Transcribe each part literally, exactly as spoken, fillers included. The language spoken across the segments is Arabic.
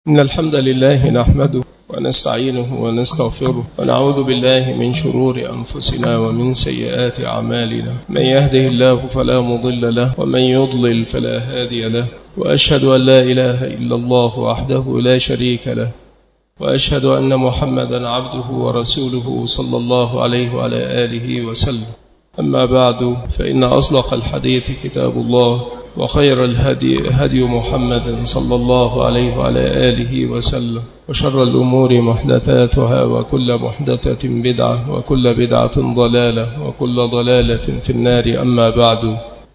إن الحمد لله نحمده ونستعينه ونستغفره ونعوذ بالله من شرور أنفسنا ومن سيئات أعمالنا. من يهده الله فلا مضل له ومن يضلل فلا هادي له، وأشهد أن لا إله إلا الله وحده لا شريك له، وأشهد أن محمدا عبده ورسوله صلى الله عليه وعلى آله وسلم. أما بعد، فإن أصدق الحديث كتاب الله، وخير الهدي هدي محمد صلى الله عليه وعلى آله وسلم، وشر الأمور محدثاتها، وكل محدثة بدعة، وكل بدعة ضلالة، وكل ضلالة في النار. أما بعد،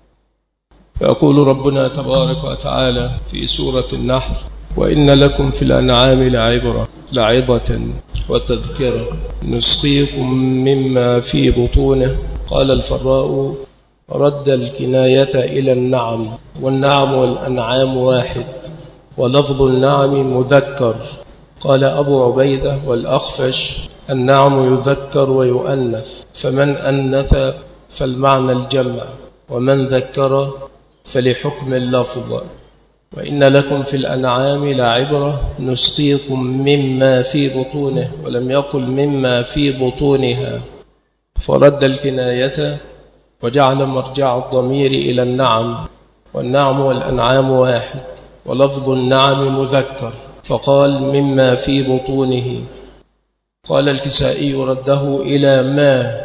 فيقول ربنا تبارك وتعالى في سورة النحل: وإن لكم في الأنعام لعبرة لعظة وتذكرة نسقيكم مما في بطونه. قال الفراء: رد الكناية إلى النعم، والنعم والأنعام واحد، ولفظ النعم مذكر. قال أبو عبيدة والأخفش: النعم يذكر ويؤنث، فمن أنث فالمعنى الجمع، ومن ذكر فلحكم اللفظ. وإن لكم في الأنعام لعبرة نسقيكم مما في بطونه، ولم يقل مما في بطونها، فرد الكناية وجعل مرجع الضمير إلى النعم، والنعم والأنعام واحد، ولفظ النعم مذكر، فقال مما في بطونه. قال الكسائي: رده إلى ما،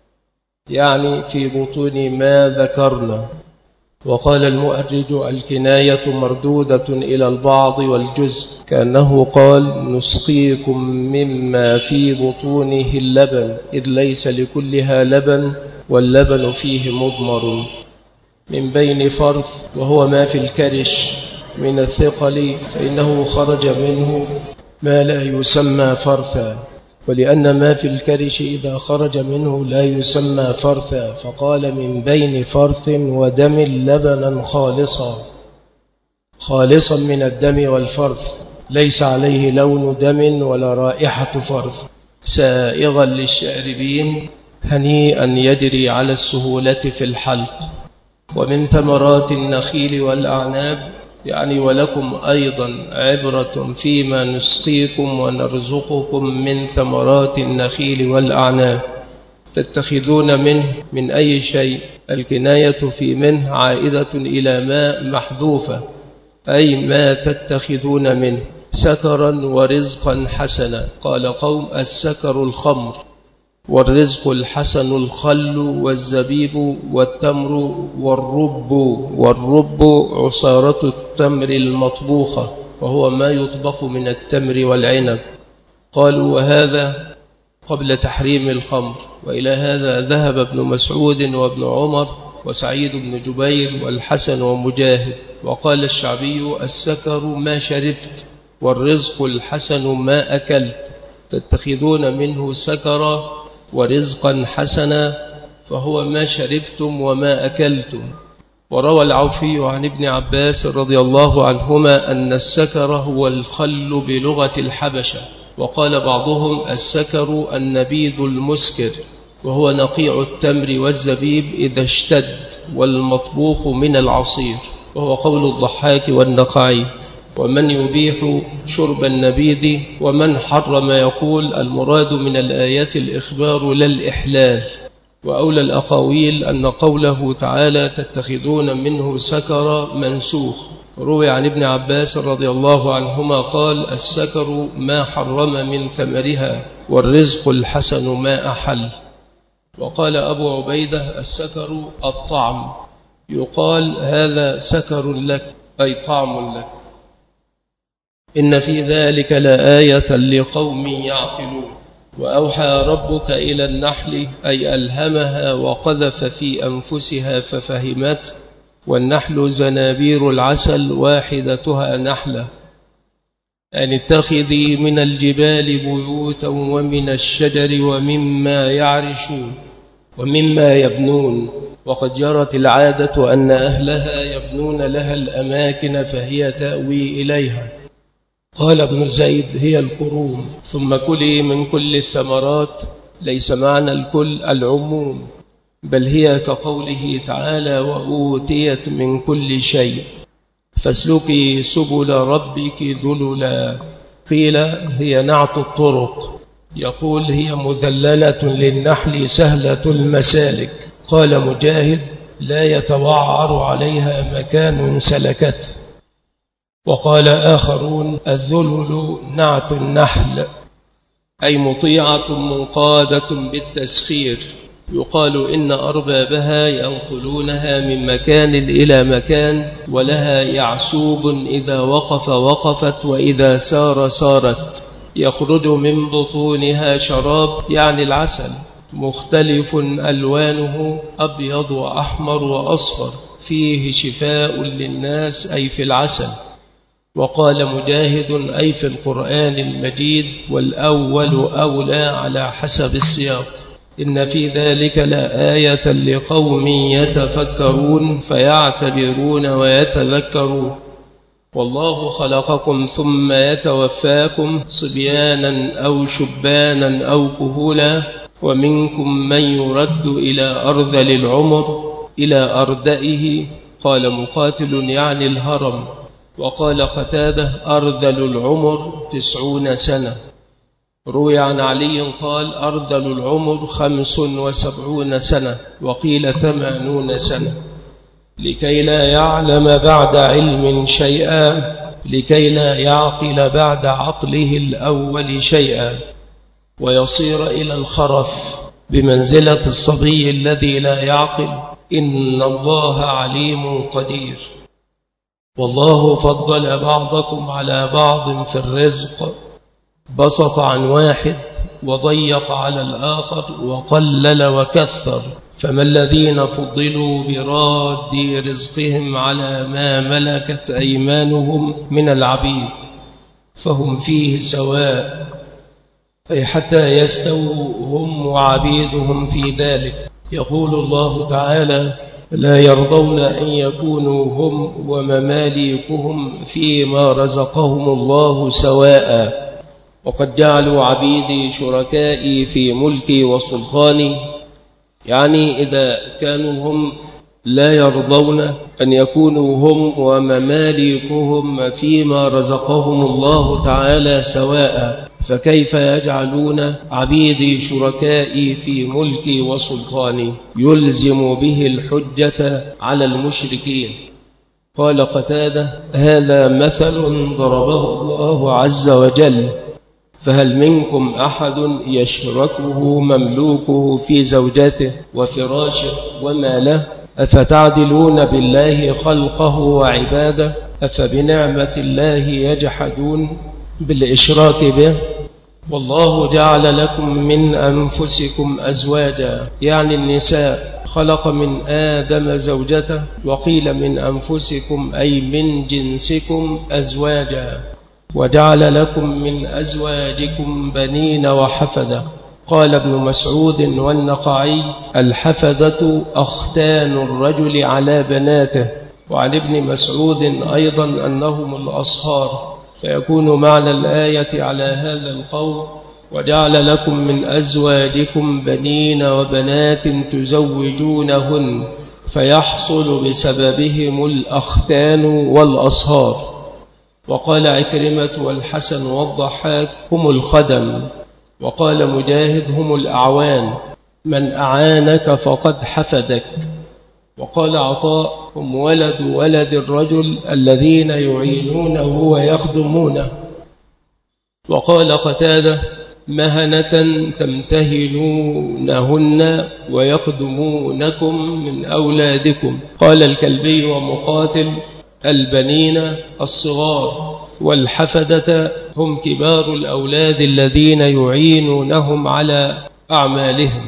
يعني في بطون ما ذكرنا. وقال المؤرج: الكناية مردودة إلى البعض والجزء، كأنه قال: نسقيكم مما في بطونه اللبن، إذ ليس لكلها لبن، واللبن فيه مضمر من بين فرث، وهو ما في الكرش من الثقل، فإنه خرج منه ما لا يسمى فرثا، ولأن ما في الكرش إذا خرج منه لا يسمى فرثا، فقال من بين فرث ودم لبنا خالصا، خالصا من الدم والفرث، ليس عليه لون دم ولا رائحة فرث، سائغا للشاربين، هنيئا يجري على السهولة في الحلق. ومن ثمرات النخيل والأعناب، يعني ولكم أيضا عبرة فيما نسقيكم ونرزقكم من ثمرات النخيل والأعناب، تتخذون منه من أي شيء. الكناية في منه عائدة إلى ما محذوفة، أي ما تتخذون منه سكرا ورزقا حسنا. قال قوم: السكر الخمر، والرزق الحسن الخل والزبيب والتمر والرب. والرب عصارة التمر المطبوخة، وهو ما يطبخ من التمر والعنب. قالوا: وهذا قبل تحريم الخمر. وإلى هذا ذهب ابن مسعود وابن عمر وسعيد بن جبير والحسن ومجاهد. وقال الشعبي: السكر ما شربت، والرزق الحسن ما أكلت، تتخذون منه سكرا ورزقا حسنا، فهو ما شربتم وما أكلتم. وروى العوفي عن ابن عباس رضي الله عنهما أن السكر هو الخل بلغة الحبشة. وقال بعضهم: السكر النبيذ المسكر، وهو نقيع التمر والزبيب إذا اشتد، والمطبوخ من العصير، وهو قول الضحاك والنخعي. ومن يبيح شرب النبيذ ومن حرم يقول: المراد من الآيات الإخبار لا الإحلال. وأولى الأقاويل أن قوله تعالى تتخذون منه سكر منسوخ. روي عن ابن عباس رضي الله عنهما قال: السكر ما حرم من ثمرها، والرزق الحسن ما أحل. وقال أبو عبيدة: السكر الطعم، يقال هذا سكر لك، أي طعم لك. إن في ذلك لآية لقوم يعقلون. وأوحى ربك إلى النحل، أي ألهمها وقذف في أنفسها ففهمت. والنحل زنابير العسل، واحدتها نحلة. أن اتخذي من الجبال بيوتا ومن الشجر ومما يعرشون ومما يبنون. وقد جرت العادة أن أهلها يبنون لها الأماكن فهي تأوي إليها. قال ابن زيد: هي القروم. ثم كلي من كل الثمرات، ليس معنى الكل العموم، بل هي كقوله تعالى: وأوتيت من كل شيء، فاسلكي سبل ربك ذللا. قيل هي نعت الطرق. يقول هي مذللة للنحل سهلة المسالك. قال مجاهد لا يتوعر عليها مكان سلكته. وقال آخرون الذلل نعت النحل، أي مطيعة منقادة بالتسخير. يقال إن أربابها ينقلونها من مكان إلى مكان، ولها يعسوب إذا وقف وقفت وإذا سار سارت. يخرج من بطونها شراب يعني العسل، مختلف ألوانه أبيض وأحمر وأصفر، فيه شفاء للناس أي في العسل. وقال مجاهد أي في القرآن المجيد، والأول أولى على حسب السياق. إن في ذلك لآية لقوم يتفكرون فيعتبرون ويتذكرون. والله خلقكم ثم يتوفاكم صبيانا أو شبانا أو كهولا، ومنكم من يرد إلى أرذل العمر إلى أردئه. قال مقاتل يعني الهرم. وقال قتادة أرذل العمر تسعون سنة. روي عن علي قال أرذل العمر خمس وسبعون سنة، وقيل ثمانون سنة، لكي لا يعلم بعد علم شيئا، لكي لا يعقل بعد عقله الأول شيئا، ويصير إلى الخرف بمنزلة الصبي الذي لا يعقل. إن الله عليم قدير. والله فضل بعضكم على بعض في الرزق، بسط عن واحد وضيق على الآخر وقلل وكثر. فما الذين فضلوا براد رزقهم على ما ملكت أيمانهم من العبيد فهم فيه سواء، أي حتى يستووا هم وعبيدهم في ذلك. يقول الله تعالى لا يرضون أن يكونوا هم ومماليكهم فيما رزقهم الله سواء. وقد جعلوا عبيدي شركائي في ملكي وسلطاني، يعني إذا كانوا هم لا يرضون أن يكونوا هم ومماليكهم فيما رزقهم الله تعالى سواء، فكيف يجعلون عبيدي شركائي في ملكي وسلطاني؟ يلزم به الحجة على المشركين. قال قتادة هذا مثل ضربه الله عز وجل، فهل منكم أحد يشركه مملوكه في زوجته وفراشه وما له؟ أفتعدلون بالله خلقه وعباده؟ أفبنعمة الله يجحدون بالإشراك به؟ والله جعل لكم من أنفسكم أزواجا، يعني النساء، خلق من آدم زوجته، وقيل من أنفسكم أي من جنسكم أزواجا، وجعل لكم من أزواجكم بنين وحفدة. قال ابن مسعود والنقعي الحفدة أختان الرجل على بناته. وعن ابن مسعود أيضا أنهم الأصهار، فيكون معنى الآية على هذا القول وجعل لكم من أزواجكم بنين وبنات تزوجونهن، فيحصل بسببهم الأختان والأصهار. وقال عكرمة والحسن والضحاك هم الخدم. وقال مجاهد هم الأعوان، من أعانك فقد حفدك. وقال عطاء هم ولد ولد الرجل الذين يعينونه ويخدمونه. وقال قتادة مهنة تمتهنونهن ويخدمونكم من أولادكم. قال الكلبي ومقاتل البنين الصغار، والحفدة هم كبار الأولاد الذين يعينونهم على أعمالهم.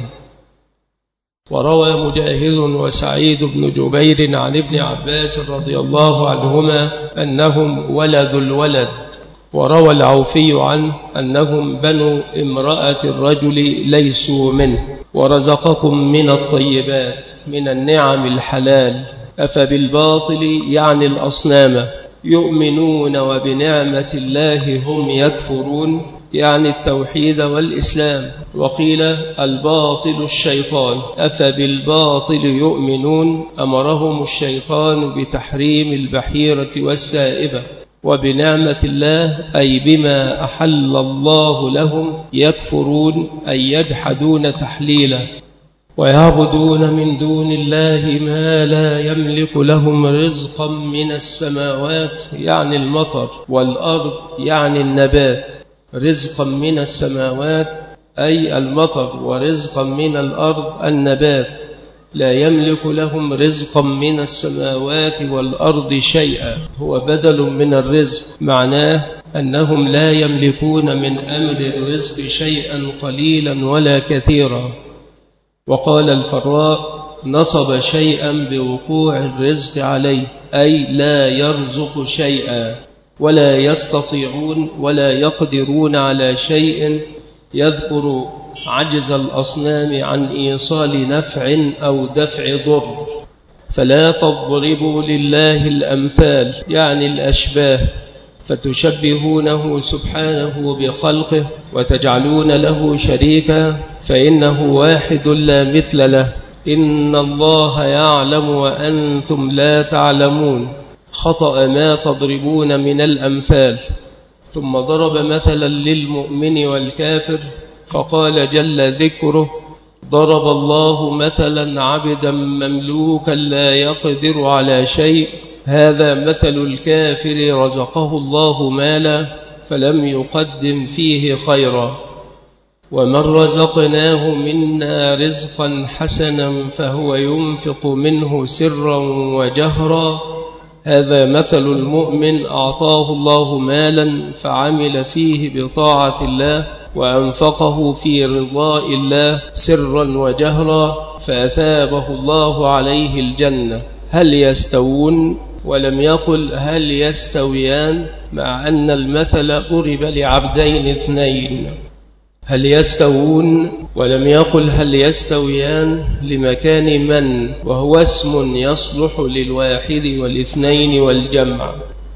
وروى مجاهد وسعيد بن جبير عن ابن عباس رضي الله عنهما أنهم ولد الولد. وروى العوفي عنه أنهم بنو امرأة الرجل ليسوا منه، ورزقكم من الطيبات من النعم الحلال. أفبالباطل يعني الأصنام يؤمنون وبنعمة الله هم يكفرون. يعني التوحيد والإسلام. وقيل الباطل الشيطان، أفبالباطل يؤمنون، أمرهم الشيطان بتحريم البحيرة والسائبة، وبنعمة الله أي بما أحل الله لهم يكفرون أي يجحدون تحليله، ويعبدون من دون الله ما لا يملك لهم رزقا من السماوات يعني المطر، والأرض يعني النبات. رزقا من السماوات أي المطر، ورزقا من الأرض النبات. لا يملك لهم رزقا من السماوات والأرض شيئا، هو بدل من الرزق، معناه أنهم لا يملكون من أمر الرزق شيئا قليلا ولا كثيرا. وقال الفراء نصب شيئا بوقوع الرزق عليه، أي لا يرزق شيئا، ولا يستطيعون ولا يقدرون على شيء. يذكر عجز الأصنام عن إيصال نفع أو دفع ضر. فلا تضربوا لله الأمثال يعني الأشباه، فتشبهونه سبحانه بخلقه وتجعلون له شريكا، فإنه واحد لا مثل له. إن الله يعلم وأنتم لا تعلمون. خطأ ما تضربون من الأمثال. ثم ضرب مثلا للمؤمن والكافر فقال جل ذكره ضرب الله مثلا عبدا مملوكا لا يقدر على شيء، هذا مثل الكافر رزقه الله مالا فلم يقدم فيه خيرا، ومن رزقناه منا رزقا حسنا فهو ينفق منه سرا وجهرا، هذا مثل المؤمن أعطاه الله مالا فعمل فيه بطاعة الله وأنفقه في رضاء الله سرا وجهرا فأثابه الله عليه الجنة. هل يستوون؟ ولم يقل هل يستويان، مع أن المثل ضرب لعبدين اثنين. هل يستوون ولم يقل هل يستويان لمكان من، وهو اسم يصلح للواحد والاثنين والجمع.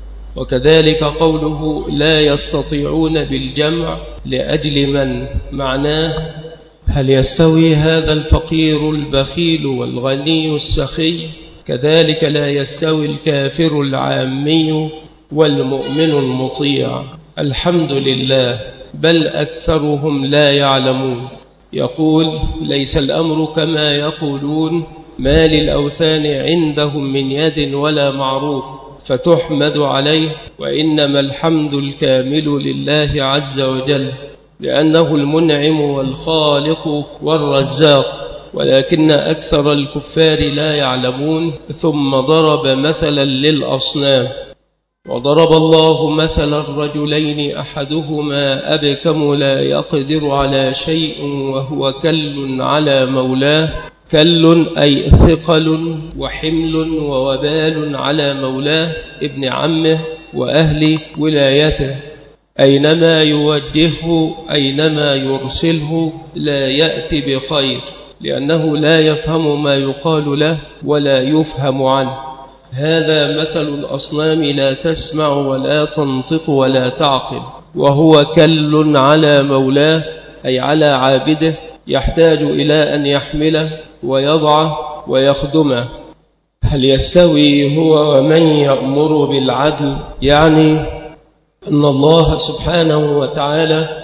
وكذلك قوله لا يستطيعون بالجمع لأجل من، معناه هل يستوي هذا الفقير البخيل والغني السخي؟ كذلك لا يستوي الكافر العامي والمؤمن المطيع. الحمد لله، بل أكثرهم لا يعلمون. يقول ليس الأمر كما يقولون، ما للأوثان عندهم من يد ولا معروف فتحمد عليه، وإنما الحمد الكامل لله عز وجل، لأنه المنعم والخالق والرزاق، ولكن أكثر الكفار لا يعلمون. ثم ضرب مثلا للأصنام. وضرب الله مثل الرجلين أحدهما أبكم لا يقدر على شيء وهو كل على مولاه، كل أي ثقل وحمل ووبال على مولاه ابن عمه وأهل ولايته، أينما يوجهه أينما يرسله لا يأتي بخير، لأنه لا يفهم ما يقال له ولا يفهم عنه. هذا مثل الأصنام لا تسمع ولا تنطق ولا تعقل، وهو كل على مولاه أي على عابده، يحتاج إلى أن يحمله ويضعه ويخدمه. هل يستوي هو ومن يأمر بالعدل؟ يعني أن الله سبحانه وتعالى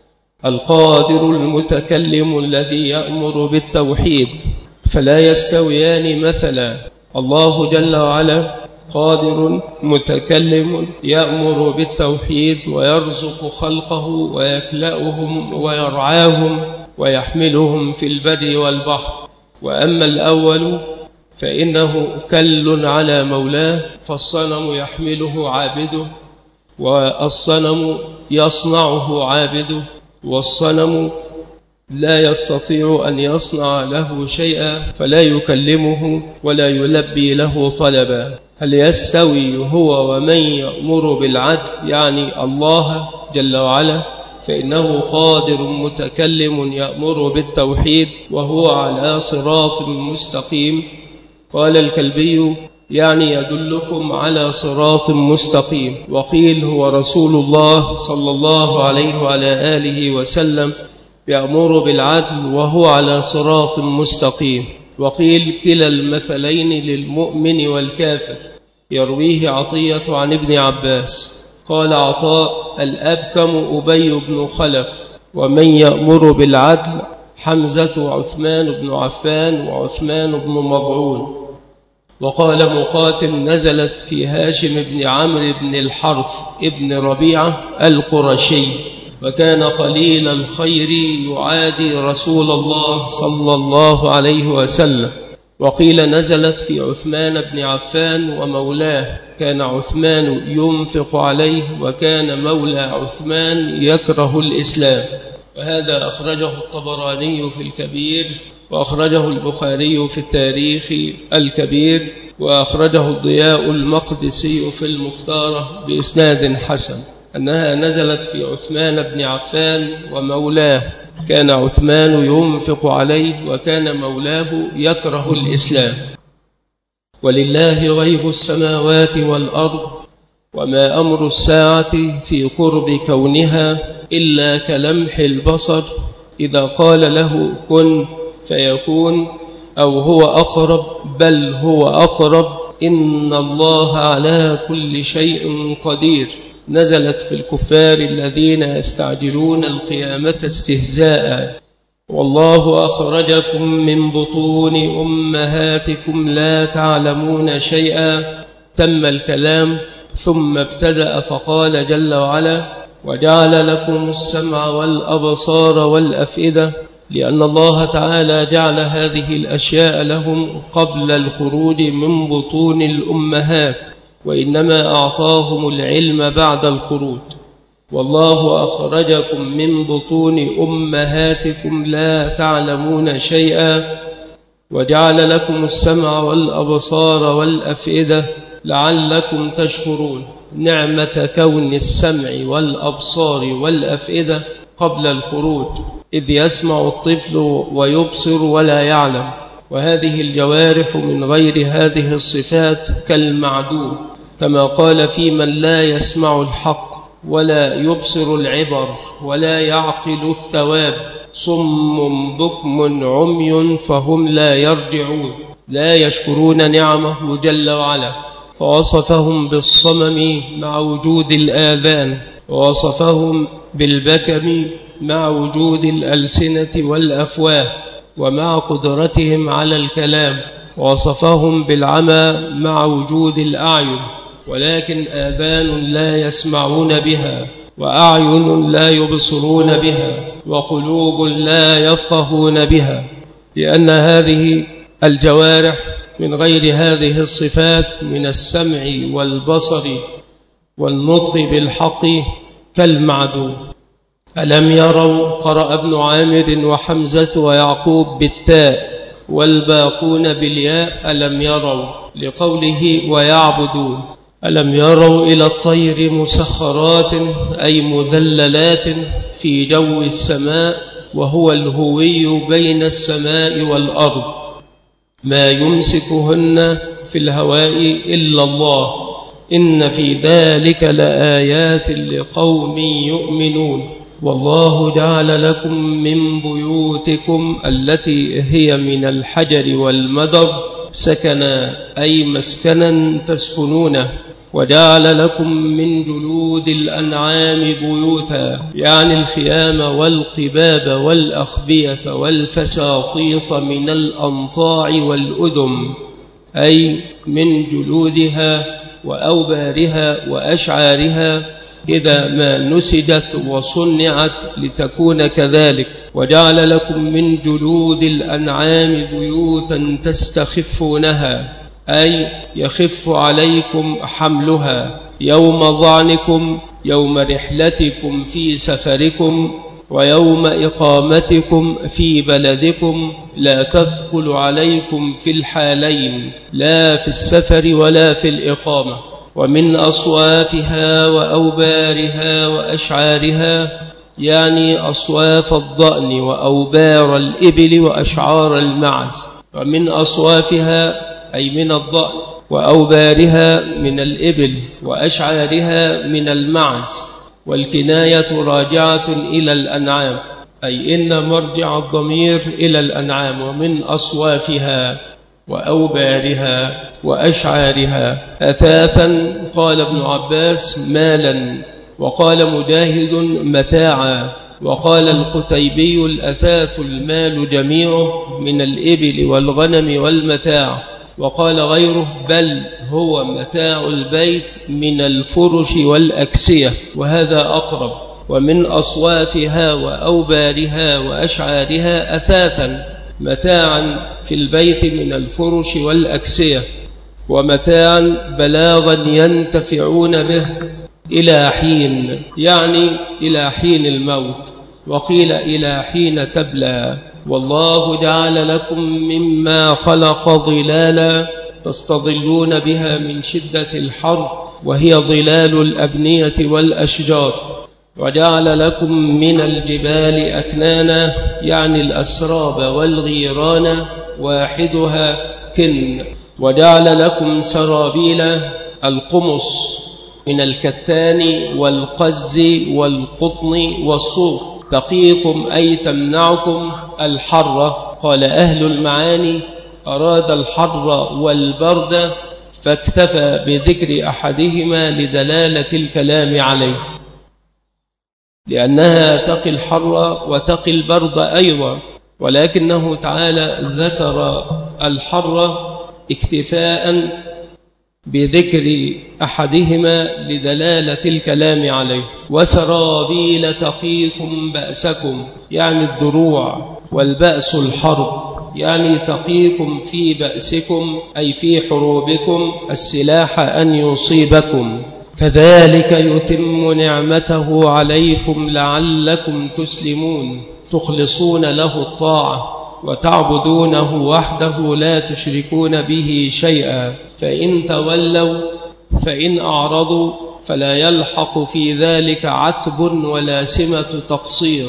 القادر المتكلم الذي يأمر بالتوحيد، فلا يستويان مثلا. الله جل وعلا قادر متكلم يأمر بالتوحيد ويرزق خلقه ويكلأهم ويرعاهم ويحملهم في البر والبحر. وأما الأول فإنه كل على مولاه، فالصنم يحمله عابده، والصنم يصنعه عابده، والصنم لا يستطيع أن يصنع له شيئا فلا يكلمه ولا يلبي له طلبا. هل يستوي هو ومن يأمر بالعدل؟ يعني الله جل وعلا، فإنه قادر متكلم يأمر بالتوحيد وهو على صراط مستقيم. قال الكلبي يعني يدلكم على صراط مستقيم. وقيل هو رسول الله صلى الله عليه وعلى آله وسلم يأمر بالعدل وهو على صراط مستقيم. وقيل كلا المثلين للمؤمن والكافر، يرويه عطية عن ابن عباس. قال عطاء: الأبكم أبي بن خلف، ومن يأمر بالعدل حمزة وعثمان بن عفان وعثمان بن مضعون. وقال مقاتل: نزلت في هاشم بن عمرو بن الحرث ابن ربيعة القرشي، وكان قليل الخير يعادي رسول الله صلى الله عليه وسلم. وقيل نزلت في عثمان بن عفان ومولاه، كان عثمان ينفق عليه، وكان مولى عثمان يكره الإسلام. وهذا أخرجه الطبراني في الكبير، وأخرجه البخاري في التاريخ الكبير، وأخرجه الضياء المقدسي في المختارة بإسناد حسن، أنها نزلت في عثمان بن عفان ومولاه، كان عثمان ينفق عليه، وكان مولاه يكره الإسلام. ولله غيب السماوات والأرض، وما أمر الساعة في قرب كونها إلا كلمح البصر إذا قال له كن فيكون، أو هو أقرب، بل هو أقرب، إن الله على كل شيء قدير. نزلت في الكفار الذين يستعجلون القيامة استهزاء. والله أخرجكم من بطون أمهاتكم لا تعلمون شيئا. تم الكلام ثم ابتدأ فقال جل وعلا: وجعل لكم السمع والأبصار والأفئدة، لأن الله تعالى جعل هذه الأشياء لهم قبل الخروج من بطون الأمهات، وإنما أعطاهم العلم بعد الخروج. والله أخرجكم من بطون أمهاتكم لا تعلمون شيئا، وجعل لكم السمع والأبصار والأفئدة لعلكم تشكرون. نعمة كون السمع والأبصار والأفئدة قبل الخروج، إذ يسمع الطفل ويبصر ولا يعلم، وهذه الجوارح من غير هذه الصفات كالمعدوم، كما قال: في من لا يسمع الحق ولا يبصر العبر ولا يعقل الثواب، صم بكم عمي فهم لا يرجعون، لا يشكرون نعمه جل وعلا. فوصفهم بالصمم مع وجود الآذان، ووصفهم بالبكم مع وجود الألسنة والأفواه ومع قدرتهم على الكلام، ووصفهم بالعمى مع وجود الأعين، ولكن آذان لا يسمعون بها، وأعين لا يبصرون بها، وقلوب لا يفقهون بها، لأن هذه الجوارح من غير هذه الصفات من السمع والبصر والنطق بالحق كالمعدوم. ألم يروا؟ قرأ ابن عامر وحمزة ويعقوب بالتاء والباقون بالياء ألم يروا، لقوله ويعبدون. ألم يروا إلى الطير مسخرات أي مذللات في جو السماء، وهو الهوي بين السماء والأرض، ما يمسكهن في الهواء إلا الله، إن في ذلك لآيات لقوم يؤمنون. والله جعل لكم من بيوتكم التي هي من الحجر والمدر سكنا أي مسكنا تسكنونه، وجعل لكم من جلود الأنعام بيوتا، يعني الخيام والقباب والأخبية والفساطيط من الأنطاع والأدم، أي من جلودها وأوبارها وأشعارها إذا ما نسجت وصنعت لتكون كذلك. وجعل لكم من جلود الأنعام بيوتا تستخفونها، أي يخف عليكم حملها يوم ظعنكم، يوم رحلتكم في سفركم، ويوم إقامتكم في بلدكم، لا تثقل عليكم في الحالين، لا في السفر ولا في الإقامة. ومن أصوافها وأوبارها وأشعارها، يعني أصواف الضأن وأوبار الإبل وأشعار المعز. ومن أصوافها أي من الضأن، وأوبارها من الإبل، وأشعارها من المعز. والكناية راجعة إلى الأنعام، أي إن مرجع الضمير إلى الأنعام. ومن أصوافها وأوبارها وأشعارها أثاثا، قال ابن عباس مالا، وقال مجاهد متاعا، وقال القتيبي الأثاث المال جميعه من الإبل والغنم والمتاع، وقال غيره بل هو متاع البيت من الفرش والأكسية، وهذا أقرب. ومن أصوافها وأوبارها وأشعارها أثاثا، متاعا في البيت من الفرش والأكسية، ومتاعا بلاغا ينتفعون به إلى حين، يعني إلى حين الموت، وقيل إلى حين تبلى. والله جعل لكم مما خلق ظلالا تستظلون بها من شدة الحر، وهي ظلال الأبنية والأشجار. وجعل لكم من الجبال أكنانا، يعني الأسراب والغيران، واحدها كن. وجعل لكم سرابيل، القمص من الكتان والقز والقطن والصوف، تقيكم أي تمنعكم الحر. قال أهل المعاني أراد الحر والبرد، فاكتفى بذكر أحدهما لدلالة الكلام عليه، لأنها تقي الحر وتقي البرد أيضا، ولكنه تعالى ذكر الحر اكتفاء بذكر أحدهما لدلالة الكلام عليه. وسرابيل تقيكم بأسكم، يعني الدروع، والبأس الحرب، يعني تقيكم في بأسكم أي في حروبكم السلاح أن يصيبكم. كذلك يتم نعمته عليكم لعلكم تسلمون، تخلصون له الطاعة وتعبدونه وحده لا تشركون به شيئا. فإن تولوا فإن أعرضوا فلا يلحق في ذلك عتب ولا سمة تقصير،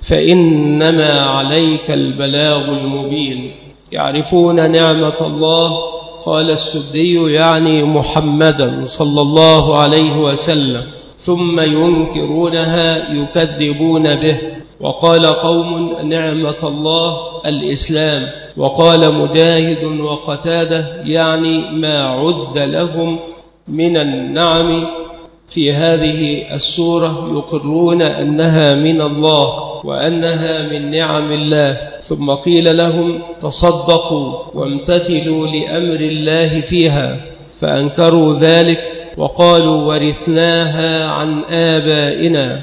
فإنما عليك البلاغ المبين. يعرفون نعمة الله، قال السدي يعني محمدا صلى الله عليه وسلم، ثم ينكرونها يكذبون به. وقال قوم نعمة الله الإسلام، وقال مجاهد وقتاده يعني ما عد لهم من النعم في هذه السورة، يقرون أنها من الله وأنها من نعم الله. ثم قيل لهم تصدقوا وامتثلوا لأمر الله فيها، فأنكروا ذلك وقالوا ورثناها عن آبائنا.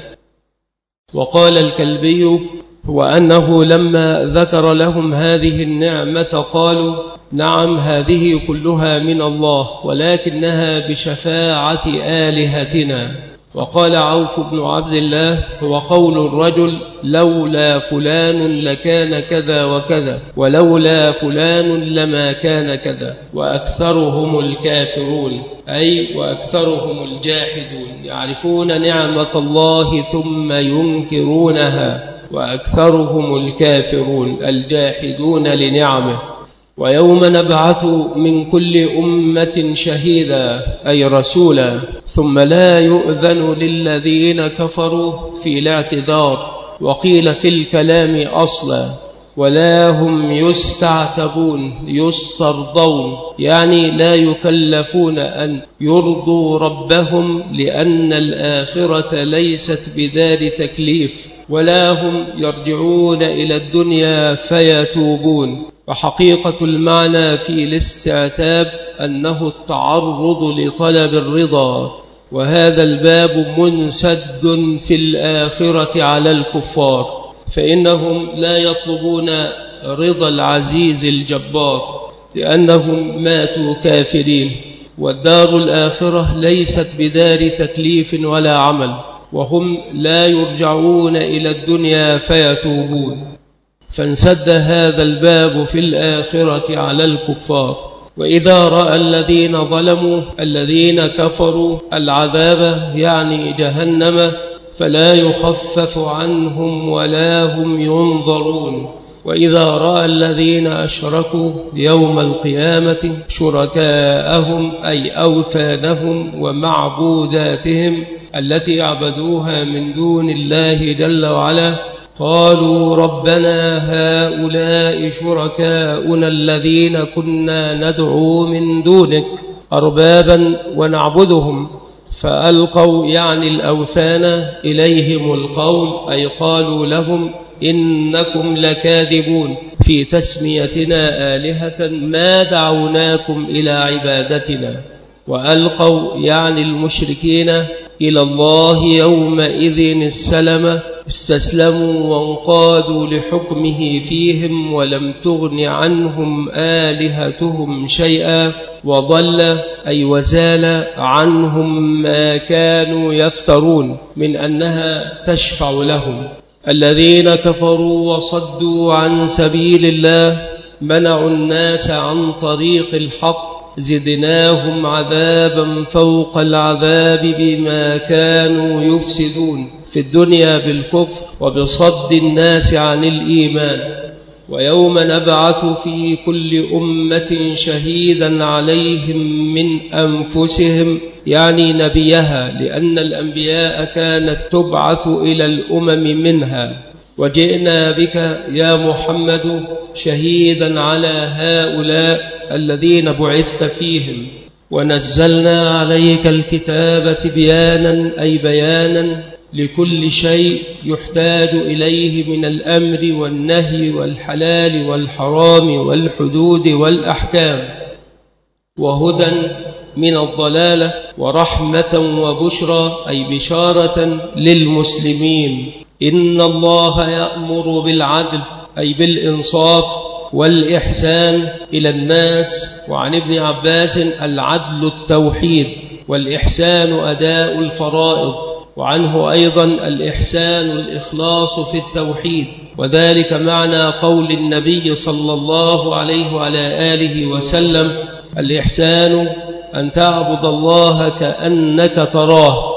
وقال الكلبي هو أنه لما ذكر لهم هذه النعمة قالوا نعم هذه كلها من الله، ولكنها بشفاعة آلهتنا. وقال عوف بن عبد الله هو قول الرجل لولا فلان لكان كذا وكذا، ولولا فلان لما كان كذا. وأكثرهم الكافرون، أي وأكثرهم الجاحدون، يعرفون نعمة الله ثم ينكرونها. وأكثرهم الكافرون الجاحدون لنعمه. ويوم نبعث من كل أمة شهيدا، أي رسولا، ثم لا يؤذن للذين كفروا في الاعتذار، وقيل في الكلام أصلا، ولا هم يستعتبون يسترضون، يعني لا يكلفون أن يرضوا ربهم، لأن الآخرة ليست بدار تكليف، ولا هم يرجعون إلى الدنيا فيتوبون. وحقيقة المعنى في الاستعتاب أنه التعرض لطلب الرضا، وهذا الباب منسد في الآخرة على الكفار، فإنهم لا يطلبون رضا العزيز الجبار، لأنهم ماتوا كافرين. والدار الآخرة ليست بدار تكليف ولا عمل، وهم لا يرجعون إلى الدنيا فيتوبون، فانسد هذا الباب في الآخرة على الكفار. وإذا رأى الذين ظلموا الذين كفروا العذاب، يعني جهنم، فلا يخفف عنهم ولا هم ينظرون، وإذا رأى الذين أشركوا يوم القيامة شركاءهم أي أوثانهم ومعبوداتهم التي عبدوها من دون الله جل وعلا قالوا ربنا هؤلاء شركاؤنا الذين كنا ندعو من دونك أربابا ونعبدهم فألقوا يعني الأوثان إليهم القول أي قالوا لهم إنكم لكاذبون في تسميتنا آلهة ما دعوناكم إلى عبادتنا وألقوا يعني المشركين إلى الله يومئذ السلم استسلموا وانقادوا لحكمه فيهم ولم تغن عنهم آلهتهم شيئا وضل أي وزال عنهم ما كانوا يفترون من أنها تشفع لهم. الذين كفروا وصدوا عن سبيل الله منعوا الناس عن طريق الحق زدناهم عذابا فوق العذاب بما كانوا يفسدون في الدنيا بالكفر وبصد الناس عن الإيمان ويوم نبعث في كل أمة شهيدا عليهم من أنفسهم يعني نبيها لأن الأنبياء كانت تبعث إلى الأمم منها وجئنا بك يا محمد شهيدا على هؤلاء الذين بعثت فيهم ونزلنا عليك الكتاب تبيانا أي بيانا لكل شيء يحتاج إليه من الأمر والنهي والحلال والحرام والحدود والأحكام وهدى من الضلالة ورحمة وبشرى أي بشارة للمسلمين. إن الله يأمر بالعدل أي بالإنصاف والإحسان إلى الناس. وعن ابن عباس العدل التوحيد والإحسان أداء الفرائض وعنه أيضا الإحسان الإخلاص في التوحيد وذلك معنى قول النبي صلى الله عليه وعلى آله وسلم الإحسان أن تعبد الله كأنك تراه.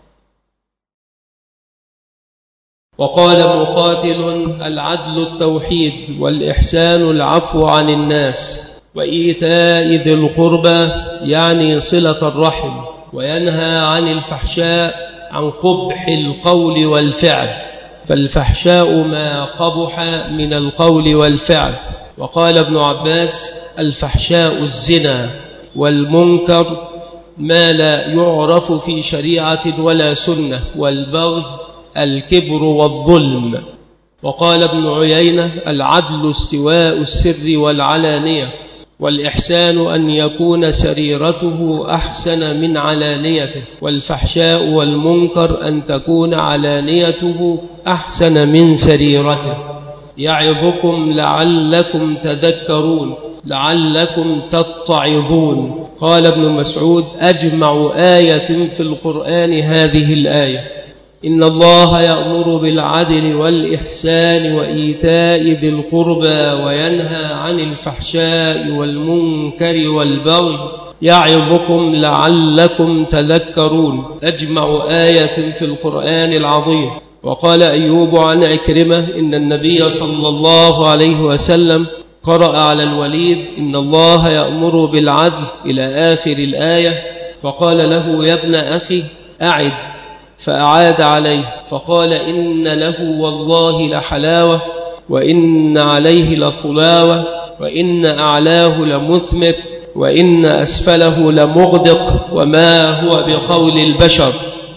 وقال مقاتل العدل التوحيد والإحسان العفو عن الناس وإيتاء ذي القربى يعني صلة الرحم وينهى عن الفحشاء عن قبح القول والفعل فالفحشاء ما قبح من القول والفعل. وقال ابن عباس الفحشاء الزنا والمنكر ما لا يعرف في شريعة ولا سنة والبغي الكبر والظلم. وقال ابن عيينة العدل استواء السر والعلانية والإحسان أن يكون سريرته أحسن من علانيته والفحشاء والمنكر أن تكون علانيته أحسن من سريرته. يعظكم لعلكم تذكرون لعلكم تتعظون. قال ابن مسعود أجمع آية في القرآن هذه الآية إن الله يأمر بالعدل والإحسان وإيتاء ذي القربى وينهى عن الفحشاء والمنكر والبغي يعظكم لعلكم تذكرون أجمع آية في القرآن العظيم. وقال أيوب عن عكرمة إن النبي صلى الله عليه وسلم قرأ على الوليد إن الله يأمر بالعدل إلى آخر الآية فقال له يا ابن أخي أعد فأعاد عليه فقال إن له والله لحلاوة وإن عليه لطلاوة وإن أعلاه لمثمر وإن أسفله لمغدق وما هو بقول البشر.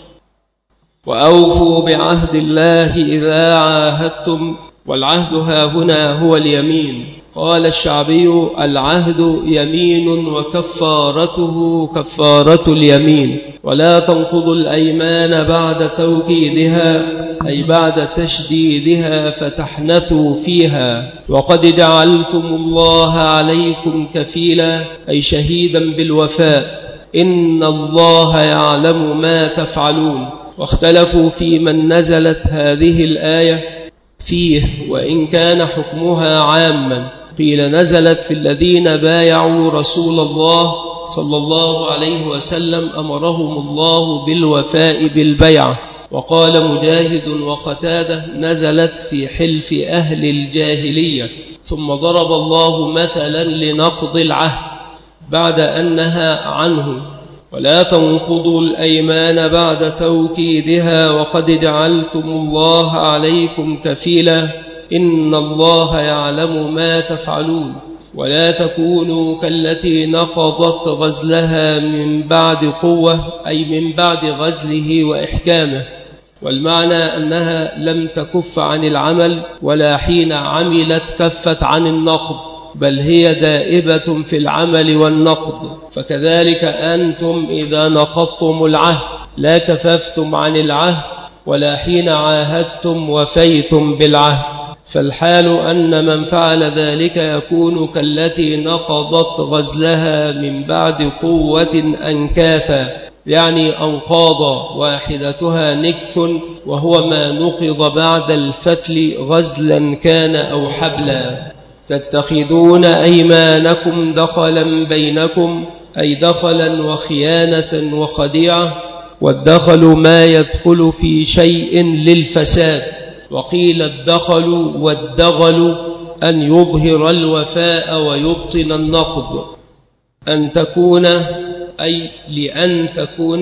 وأوفوا بعهد الله إذا عاهدتم والعهد ها هنا هو اليمين. قال الشعبي العهد يمين وكفارته كفارة اليمين ولا تنقضوا الأيمان بعد توكيدها أي بعد تشديدها فتحنثوا فيها. وقد جعلتم الله عليكم كفيلا أي شهيدا بالوفاء إن الله يعلم ما تفعلون. واختلفوا في من نزلت هذه الآية فيه وإن كان حكمها عاما قيل نزلت في الذين بايعوا رسول الله صلى الله عليه وسلم أمرهم الله بالوفاء بالبيعة وقال مجاهد وقتادة نزلت في حلف أهل الجاهلية، ثم ضرب الله مثلا لنقض العهد بعد أن نهى عنه: ولا تنقضوا الأيمان بعد توكيدها وقد جعلتم الله عليكم كفيلا إن الله يعلم ما تفعلون، ولا تكونوا كالتي نقضت غزلها من بعد قوة، أي من بعد غزله وإحكامه. والمعنى أنها لم تكف عن العمل، ولا حين عملت كفت عن النقض، بل هي دائبة في العمل والنقض. فكذلك أنتم إذا نقضتم العهد لا كففتم عن العهد، ولا حين عاهدتم وفيتم بالعهد. فالحال أن من فعل ذلك يكون كالتي نقضت غزلها من بعد قوة أنكافا، يعني أنقاض، واحدتها نكث، وهو ما نقض بعد الفتل غزلا كان أو حبلا. تتخذون أيمانكم دخلا بينكم، أي دخلا وخيانة وخديعة، والدخل ما يدخل في شيء للفساد. وقيل الدخل والدغل أن يظهر الوفاء ويبطن النقض. أن تكون، أي لأن تكون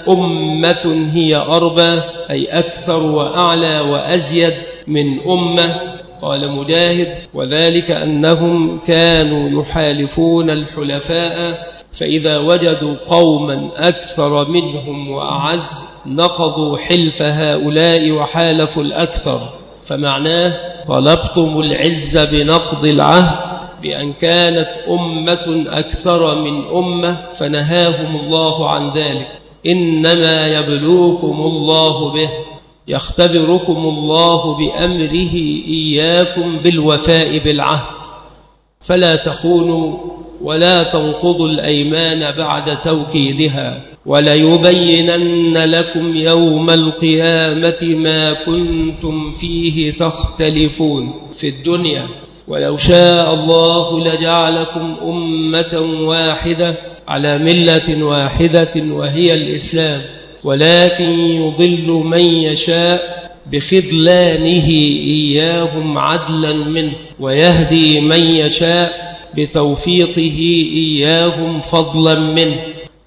أمة هي أربى، أي أكثر وأعلى وأزيد من أمة. قال مجاهد: وذلك أنهم كانوا يحالفون الحلفاء، فإذا وجدوا قوما أكثر منهم وأعز نقضوا حلف هؤلاء وحالفوا الأكثر. فمعناه: طلبتم العز بنقض العهد، بأن كانت أمة أكثر من أمة فنهاهم الله عن ذلك. إنما يبلوكم الله به، يختبركم الله بأمره إياكم بالوفاء بالعهد. فلا تخونوا ولا تنقضوا الأيمان بعد توكيدها، وليبينن لكم يوم القيامة ما كنتم فيه تختلفون في الدنيا. ولو شاء الله لجعلكم أمة واحدة على ملة واحدة وهي الإسلام، ولكن يضل من يشاء بخذلانه إياهم عدلا منه، ويهدي من يشاء بتوفيقه إياهم فضلا منه.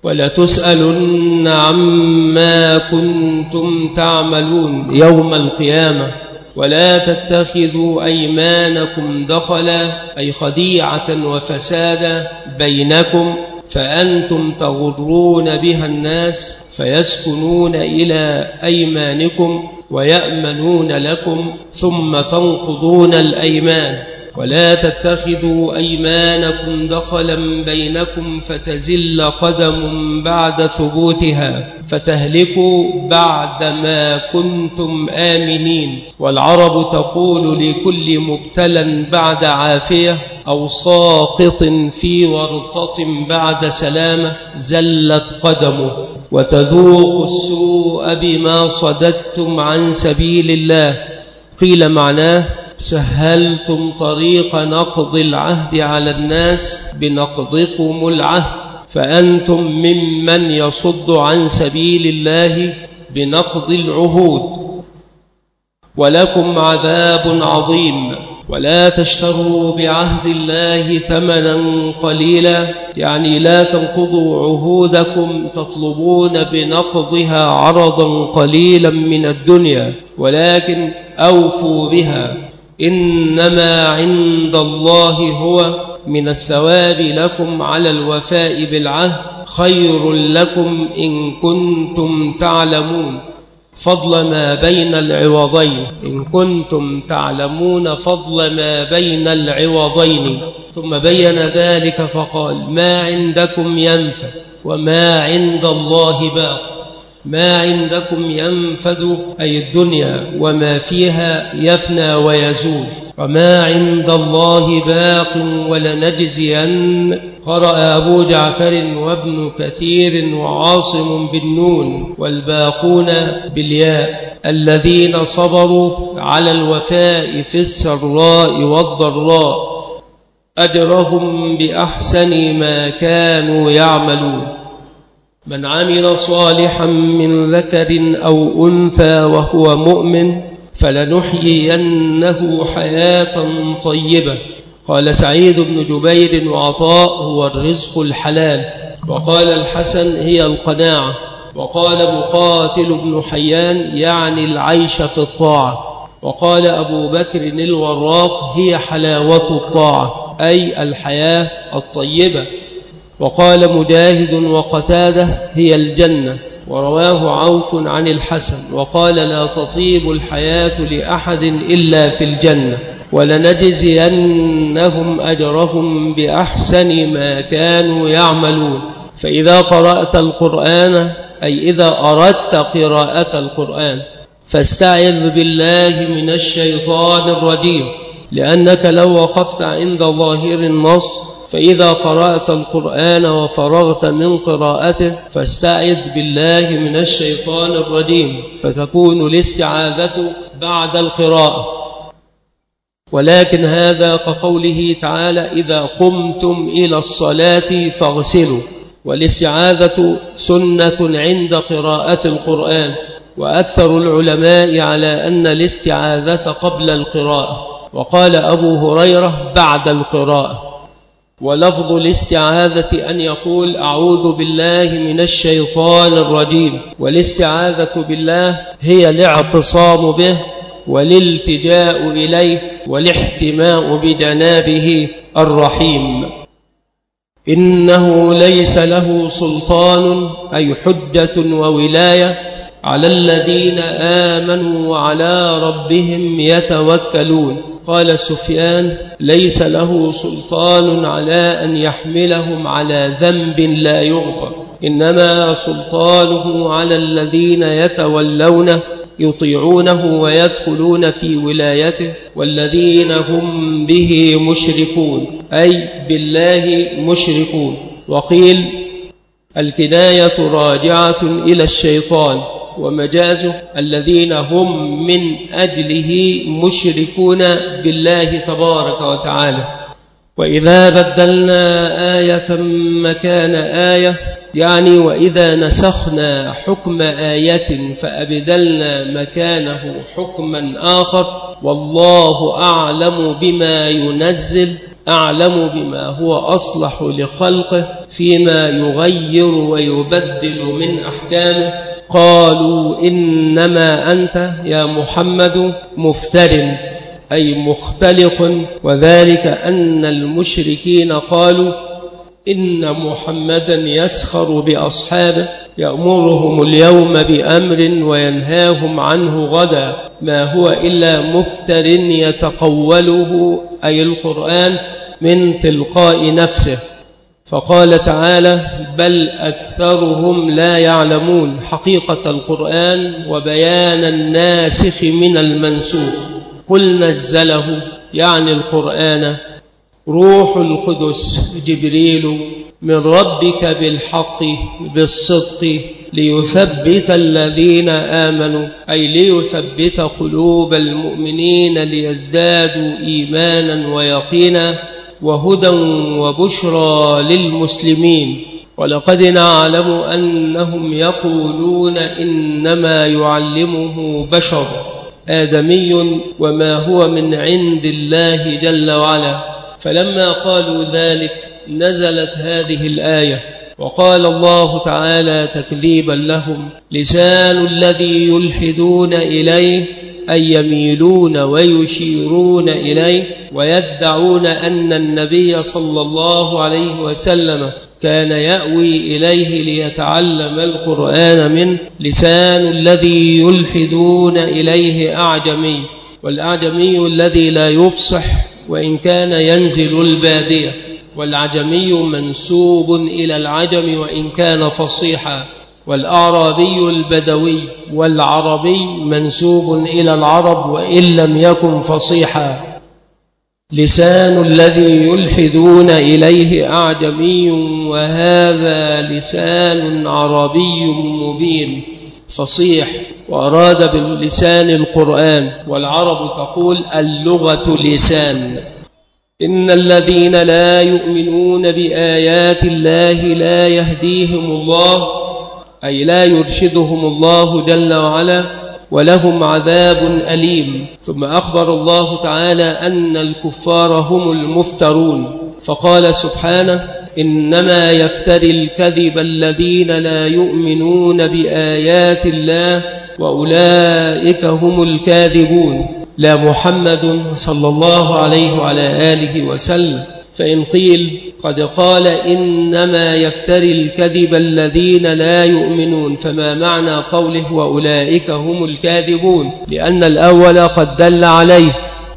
ولتسألن عما كنتم تعملون يوم القيامة. ولا تتخذوا أيمانكم دخلا، أي خديعة وفسادا بينكم، فأنتم تغرون بها الناس فيسكنون إلى أيمانكم ويأمنون لكم، ثم تنقضون الأيمان. ولا تتخذوا أيمانكم دخلا بينكم فتزل قدم بعد ثبوتها، فتهلكوا بعد ما كنتم آمنين. والعرب تقول لكل مبتلى بعد عافية أو ساقط في ورطة بعد سلامة: زلت قدمه. وتذوقوا السوء بما صددتم عن سبيل الله. قيل معناه: سهلتم طريق نقض العهد على الناس بنقضكم العهد، فأنتم ممن يصد عن سبيل الله بنقض العهود، ولكم عذاب عظيم. ولا تشتروا بعهد الله ثمنا قليلا، يعني لا تنقضوا عهودكم تطلبون بنقضها عرضا قليلا من الدنيا، ولكن أوفوا بها. إنما عند الله هو من الثواب لكم على الوفاء بالعهد خير لكم إن كنتم تعلمون فضل ما بين العوضين، إن كنتم تعلمون فضل ما بين العوضين. ثم بين ذلك فقال: ما عندكم ينفد وما عند الله باق. ما عندكم ينفد، أي الدنيا وما فيها يفنى ويزول، وما عند الله باق ولنجزين. قرأ أبو جعفر وابن كثير وعاصم بالنون، والباقون بالياء، الذين صبروا على الوفاء في السراء والضراء، أجرهم بأحسن ما كانوا يعملون. من عمل صالحا من ذكر أو أنثى وهو مؤمن فلنحيينه حياة طيبة. قال سعيد بن جبير وعطاء: هو الرزق الحلال. وقال الحسن: هي القناعة. وقال مقاتل بن حيان: يعني العيش في الطاعة. وقال أبو بكر الوراق: هي حلاوة الطاعة، أي الحياة الطيبة. وقال مجاهد وقتاده: هي الجنة. ورواه عوف عن الحسن وقال: لا تطيب الحياة لأحد إلا في الجنة، ولنجزينهم أجرهم بأحسن ما كانوا يعملون. فإذا قرأت القرآن، أي إذا أردت قراءة القرآن، فاستعذ بالله من الشيطان الرجيم، لأنك لو وقفت عند ظاهر النص فإذا قرأت القرآن وفرغت من قراءته فاستعذ بالله من الشيطان الرجيم، فتكون الاستعاذة بعد القراءة. ولكن هذا كقوله تعالى: إذا قمتم إلى الصلاة فاغسلوا. والاستعاذة سنة عند قراءة القرآن، وأكثر العلماء على أن الاستعاذة قبل القراءة. وقال أبو هريرة: بعد القراءة. ولفظ الاستعاذة أن يقول: أعوذ بالله من الشيطان الرجيم. والاستعاذة بالله هي الاعتصام به والالتجاء إليه والاحتماء بجنابه الرحيم. إنه ليس له سلطان، أي حجة وولاية، على الذين آمنوا وعلى ربهم يتوكلون. قال سفيان: ليس له سلطان على أن يحملهم على ذنب لا يغفر، إنما سلطانه على الذين يتولونه يطيعونه ويدخلون في ولايته، والذين هم به مشركون، أي بالله مشركون. وقيل الكناية راجعة إلى الشيطان، ومجازه الذين هم من أجله مشركون بالله تبارك وتعالى. وإذا بدلنا آية مكان آية، يعني وإذا نسخنا حكم آية فأبدلنا مكانه حكما آخر، والله أعلم بما ينزل، أعلم بما هو أصلح لخلقه فيما يغير ويبدل من أحكامه. قالوا: إنما أنت يا محمد مفتر، أي مختلق. وذلك أن المشركين قالوا: إن محمدا يسخر بأصحابه، يأمرهم اليوم بأمر وينهاهم عنه غدا، ما هو إلا مفتر يتقوله، أي القرآن، من تلقاء نفسه. فقال تعالى: بل أكثرهم لا يعلمون حقيقة القرآن وبيان الناسخ من المنسوخ. قل نزله، يعني القرآن، روح القدس جبريل من ربك بالحق بالصدق ليثبت الذين آمنوا، أي ليثبت قلوب المؤمنين ليزدادوا إيمانا ويقينا، وهدى وبشرى للمسلمين. ولقد نعلم أنهم يقولون إنما يعلمه بشر آدمي وما هو من عند الله جل وعلا. فلما قالوا ذلك نزلت هذه الآية، وقال الله تعالى تكذيبا لهم: لسان الذي يلحدون إليه، أي يميلون ويشيرون إليه، ويدعون أن النبي صلى الله عليه وسلم كان يأوي إليه ليتعلم القرآن منه. لسان الذي يلحدون إليه أعجمي، والأعجمي الذي لا يفصح وإن كان ينزل البادية، والعجمي منسوب إلى العجم وإن كان فصيحا، والأعرابي البدوي، والعربي منسوب إلى العرب وإن لم يكن فصيحا. لسان الذي يلحدون إليه أعجمي، وهذا لسان عربي مبين فصيح، وأراد باللسان القرآن، والعرب تقول اللغة لسان. إن الذين لا يؤمنون بآيات الله لا يهديهم الله أي لا يرشدهم الله جل وعلا ولهم عذاب أليم. ثم أخبر الله تعالى أن الكفار هم المفترون، فقال سبحانه: إنما يفتري الكذب الذين لا يؤمنون بآيات الله وأولئك هم الكاذبون، لا محمد صلى الله عليه وعلى آله وسلم. فإن قيل قد قال إنما يفتري الكذب الذين لا يؤمنون، فما معنى قوله وأولئك هم الكاذبون؟ لأن الأول قد دل عليه،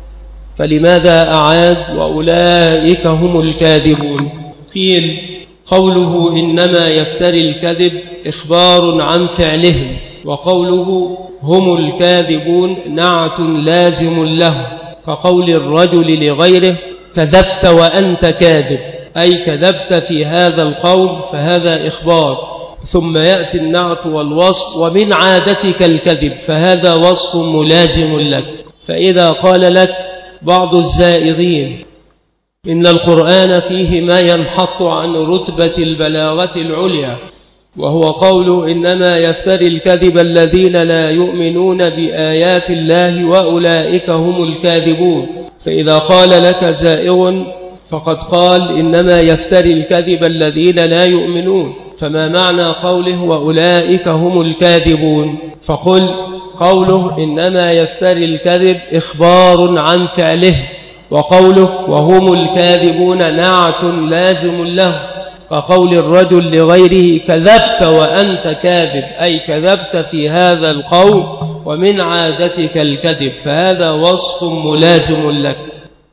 فلماذا أعاد وأولئك هم الكاذبون؟ قيل قوله إنما يفتري الكذب إخبار عن فعلهم، وقوله هم الكاذبون نعت لازم له، كقول الرجل لغيره: كذبت وأنت كاذب، أي كذبت في هذا القول، فهذا إخبار. ثم يأتي النعت والوصف: ومن عادتك الكذب، فهذا وصف ملازم لك. فإذا قال لك بعض الزائغين إن القرآن فيه ما ينحط عن رتبة البلاغة العليا، وهو قول إنما يفتري الكذب الذين لا يؤمنون بآيات الله وأولئك هم الكاذبون، فإذا قال لك زائغ فقد قال إنما يفتري الكذب الذين لا يؤمنون، فما معنى قوله وأولئك هم الكاذبون؟ فقل قوله إنما يفتري الكذب إخبار عن فعله، وقوله وهم الكاذبون نعت لازم له، كقول الرجل لغيره: كذبت وأنت كاذب، أي كذبت في هذا القول ومن عادتك الكذب، فهذا وصف ملازم لك.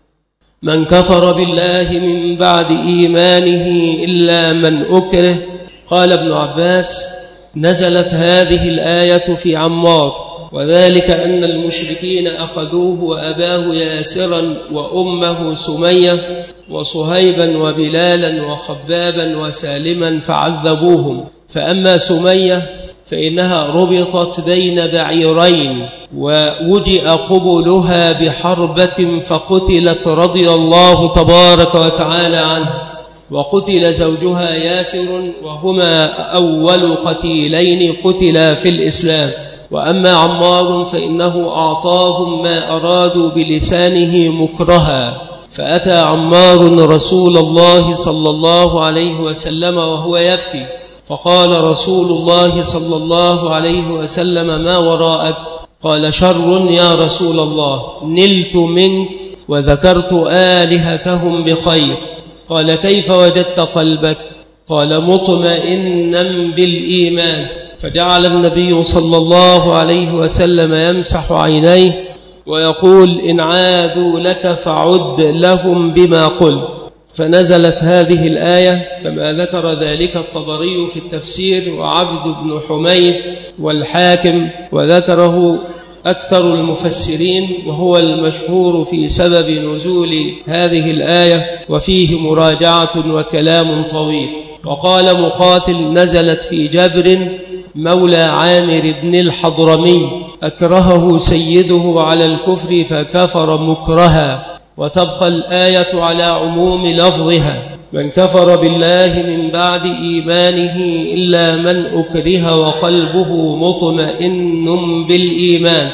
من كفر بالله من بعد إيمانه إلا من أكره. قال ابن عباس: نزلت هذه الآية في عمار، وذلك أن المشركين أخذوه وأباه ياسرا وأمه سمية وصهيبا وبلالا وخبابا وسالما فعذبوهم، فأما سمية فإنها ربطت بين بعيرين ووجئ قبلها بحربة فقتلت رضي الله تبارك وتعالى عنها، وقتل زوجها ياسر، وهما أول قتيلين قتلا في الإسلام. وأما عمار فإنه أعطاهم ما أرادوا بلسانه مكرها، فأتى عمار رسول الله صلى الله عليه وسلم وهو يبكي، فقال رسول الله صلى الله عليه وسلم: ما وراءك؟ قال: شر يا رسول الله، نلت منك وذكرت آلهتهم بخير. قال: كيف وجدت قلبك؟ قال: مطمئنا بالإيمان. فجعل النبي صلى الله عليه وسلم يمسح عينيه ويقول: إن عادوا لك فعد لهم بما قلت. فنزلت هذه الآية كما ذكر ذلك الطبري في التفسير وعبد بن حميد والحاكم، وذكره أكثر المفسرين، وهو المشهور في سبب نزول هذه الآية، وفيه مراجعة وكلام طويل. وقال مقاتل: نزلت في جبر مولى عامر بن الحضرمي، أكرهه سيده على الكفر فكفر مكرها. وتبقى الآية على عموم لفظها: من كفر بالله من بعد إيمانه إلا من أكره وقلبه مطمئن بالإيمان.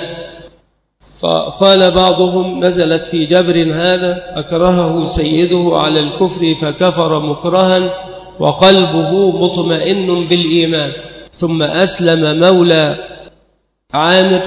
فقال بعضهم: نزلت في جبر هذا، أكرهه سيده على الكفر فكفر مكرها وقلبه مطمئن بالإيمان. ثم أسلم مولى عامر،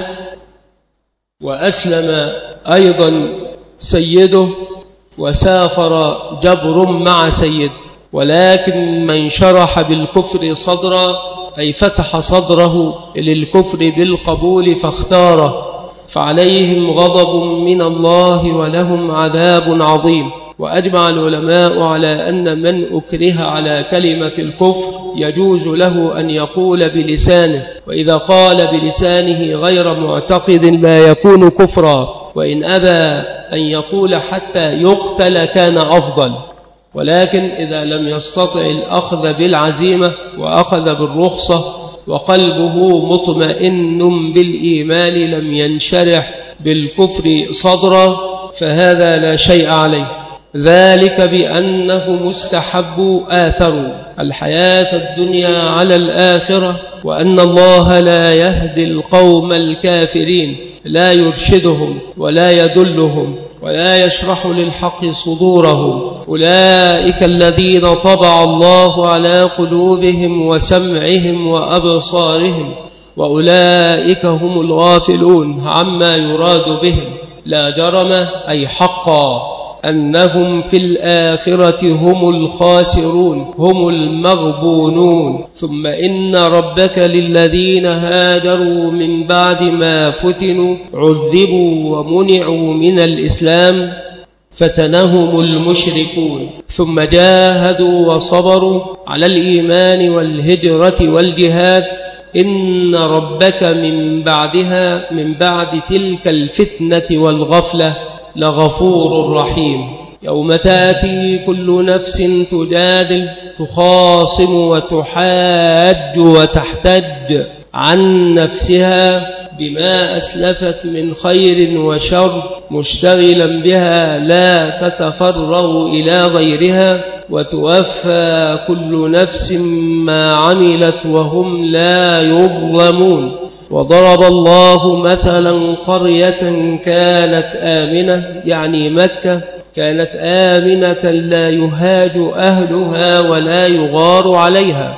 وأسلم أيضا سيده، وسافر جبر مع سيده. ولكن من شرح بالكفر صدرا، أي فتح صدره للكفر بالقبول فاختاره، فعليهم غضب من الله ولهم عذاب عظيم. وأجمع العلماء على أن من أكره على كلمة الكفر يجوز له أن يقول بلسانه، وإذا قال بلسانه غير معتقد لا يكون كفرا، وإن أبى أن يقول حتى يقتل كان أفضل. ولكن إذا لم يستطع الأخذ بالعزيمة وأخذ بالرخصة وقلبه مطمئن بالإيمان لم ينشرح بالكفر صدرا، فهذا لا شيء عليه. ذلك بأنهم مستحبوا آثروا الحياة الدنيا على الآخرة، وأن الله لا يهدي القوم الكافرين، لا يرشدهم ولا يدلهم ولا يشرح للحق صدورهم. أولئك الذين طبع الله على قلوبهم وسمعهم وأبصارهم، وأولئك هم الغافلون عما يراد بهم. لا جرم أي حقا أنهم في الآخرة هم الخاسرون، هم المغبونون. ثم إن ربك للذين هاجروا من بعد ما فتنوا عذبوا ومنعوا من الإسلام فتنهم المشركون، ثم جاهدوا وصبروا على الإيمان والهجرة والجهاد، إن ربك من بعدها من بعد تلك الفتنة والغفلة لغفور رحيم. يوم تأتي كل نفس تجادل تخاصم وتحاج وتحتج عن نفسها بما أسلفت من خير وشر، مشتغلا بها لا تتفرغ إلى غيرها، وتوفى كل نفس ما عملت وهم لا يظلمون. وضرب الله مثلا قرية كانت آمنة، يعني مكة، كانت آمنة لا يهاج أهلها ولا يغار عليها،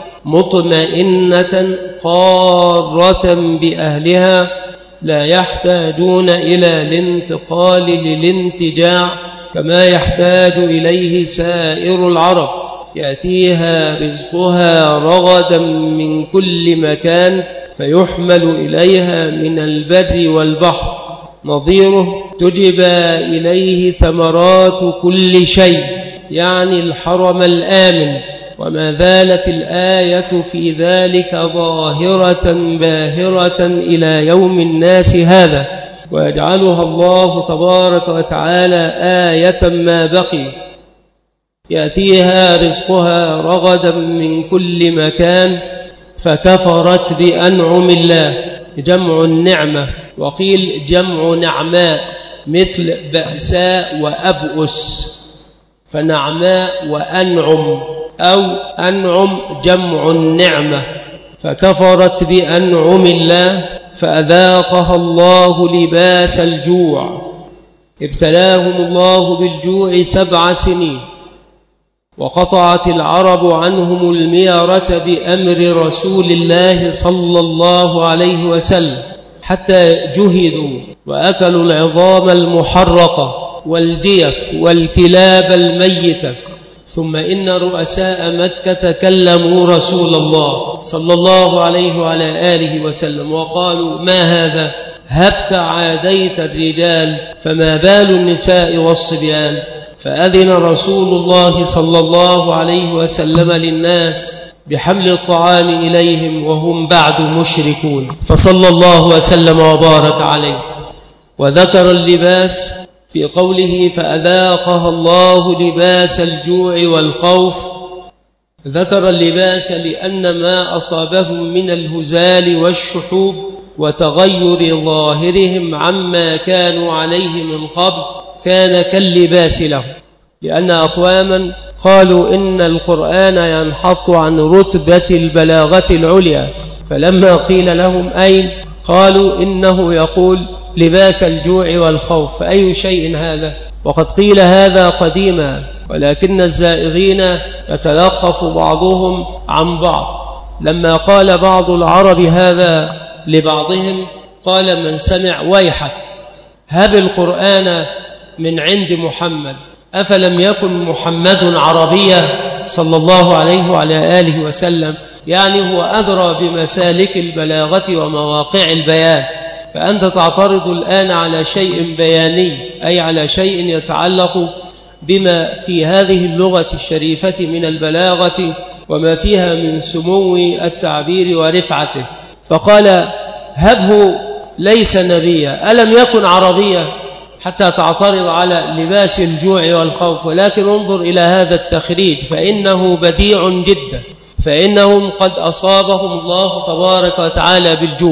مطمئنة قارة بأهلها، لا يحتاجون إلى الانتقال للانتجاع كما يحتاج إليه سائر العرب، يأتيها رزقها رغدا من كل مكان فيحمل إليها من البر والبحر، نظيره تجبى إليه ثمرات كل شيء، يعني الحرم الآمن. وما زالت الآية في ذلك ظاهرة باهرة إلى يوم الناس هذا، ويجعلها الله تبارك وتعالى آية ما بقي. يأتيها رزقها رغدا من كل مكان فكفرت بأنعم الله، جمع النعمة، وقيل جمع نعماء، مثل بأساء وأبؤس، فنعماء وأنعم، أو أنعم جمع النعمة. فكفرت بأنعم الله فأذاقها الله لباس الجوع، ابتلاهم الله بالجوع سبع سنين، وقطعت العرب عنهم الميرة بأمر رسول الله صلى الله عليه وسلم، حتى جهدوا وأكلوا العظام المحرقة والجيف والكلاب الميتة. ثم إن رؤساء مكة كلموا رسول الله صلى الله عليه وعلى آله وسلم وقالوا: ما هذا؟ هبك عاديت الرجال فما بال النساء والصبيان؟ فأذن رسول الله صلى الله عليه وسلم للناس بحمل الطعام إليهم وهم بعد مشركون، فصلى الله وسلم وبارك عليه. وذكر اللباس في قوله: فأذاقها الله لباس الجوع والخوف. ذكر اللباس لأن ما أصابهم من الهزال والشحوب وتغير ظاهرهم عما كانوا عليه من قبل كان كاللباس لهم، لأن أقواما قالوا إن القرآن ينحط عن رتبة البلاغة العليا، فلما قيل لهم أين؟ قالوا إنه يقول لباس الجوع والخوف، فأي شيء هذا؟ وقد قيل هذا قديما، ولكن الزائغين يتلقف بعضهم عن بعض. لما قال بعض العرب هذا لبعضهم قال من سمع: ويحك، هب القرآن من عند محمد، أفلم يكن محمد عربيا صلى الله عليه وعلى آله وسلم؟ يعني هو أدرى بمسالك البلاغة ومواقع البيان، فأنت تعترض الآن على شيء بياني، أي على شيء يتعلق بما في هذه اللغة الشريفة من البلاغة وما فيها من سمو التعبير ورفعته. فقال: هبه ليس نبيا، ألم يكن عربيا حتى تعترض على لباس الجوع والخوف؟ ولكن انظر إلى هذا التخريج فإنه بديع جدا، فإنهم قد أصابهم الله تبارك وتعالى بالجوع،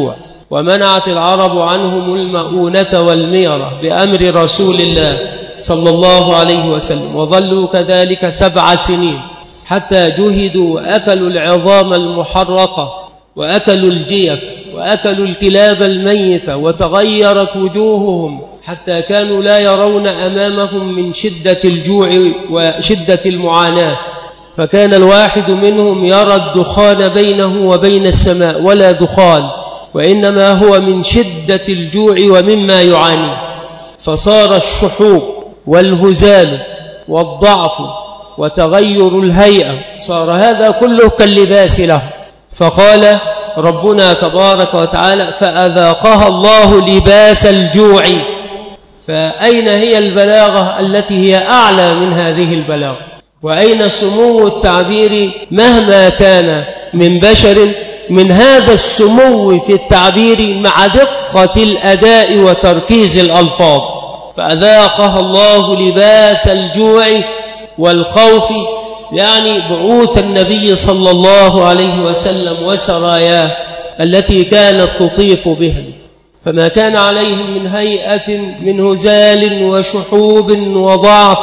ومنعت العرب عنهم المؤونة والميرة بأمر رسول الله صلى الله عليه وسلم، وظلوا كذلك سبع سنين حتى جهدوا وأكلوا العظام المحرقة وأكلوا الجيف وأكلوا الكلاب الميتة، وتغيرت وجوههم حتى كانوا لا يرون أمامهم من شدة الجوع وشدة المعاناة، فكان الواحد منهم يرى الدخان بينه وبين السماء ولا دخان، وإنما هو من شدة الجوع ومما يعاني. فصار الشحوب والهزال والضعف وتغير الهيئة، صار هذا كله كاللباس له. فقال ربنا تبارك وتعالى فأذاقها الله لباس الجوع. فأين هي البلاغة التي هي أعلى من هذه البلاغة؟ وأين سمو التعبير مهما كان من بشر من هذا السمو في التعبير مع دقة الأداء وتركيز الألفاظ؟ فأذاقها الله لباس الجوع والخوف، يعني بعوث النبي صلى الله عليه وسلم وسراياه التي كانت تطيف بهم، فما كان عليهم من هيئة من هزال وشحوب وضعف،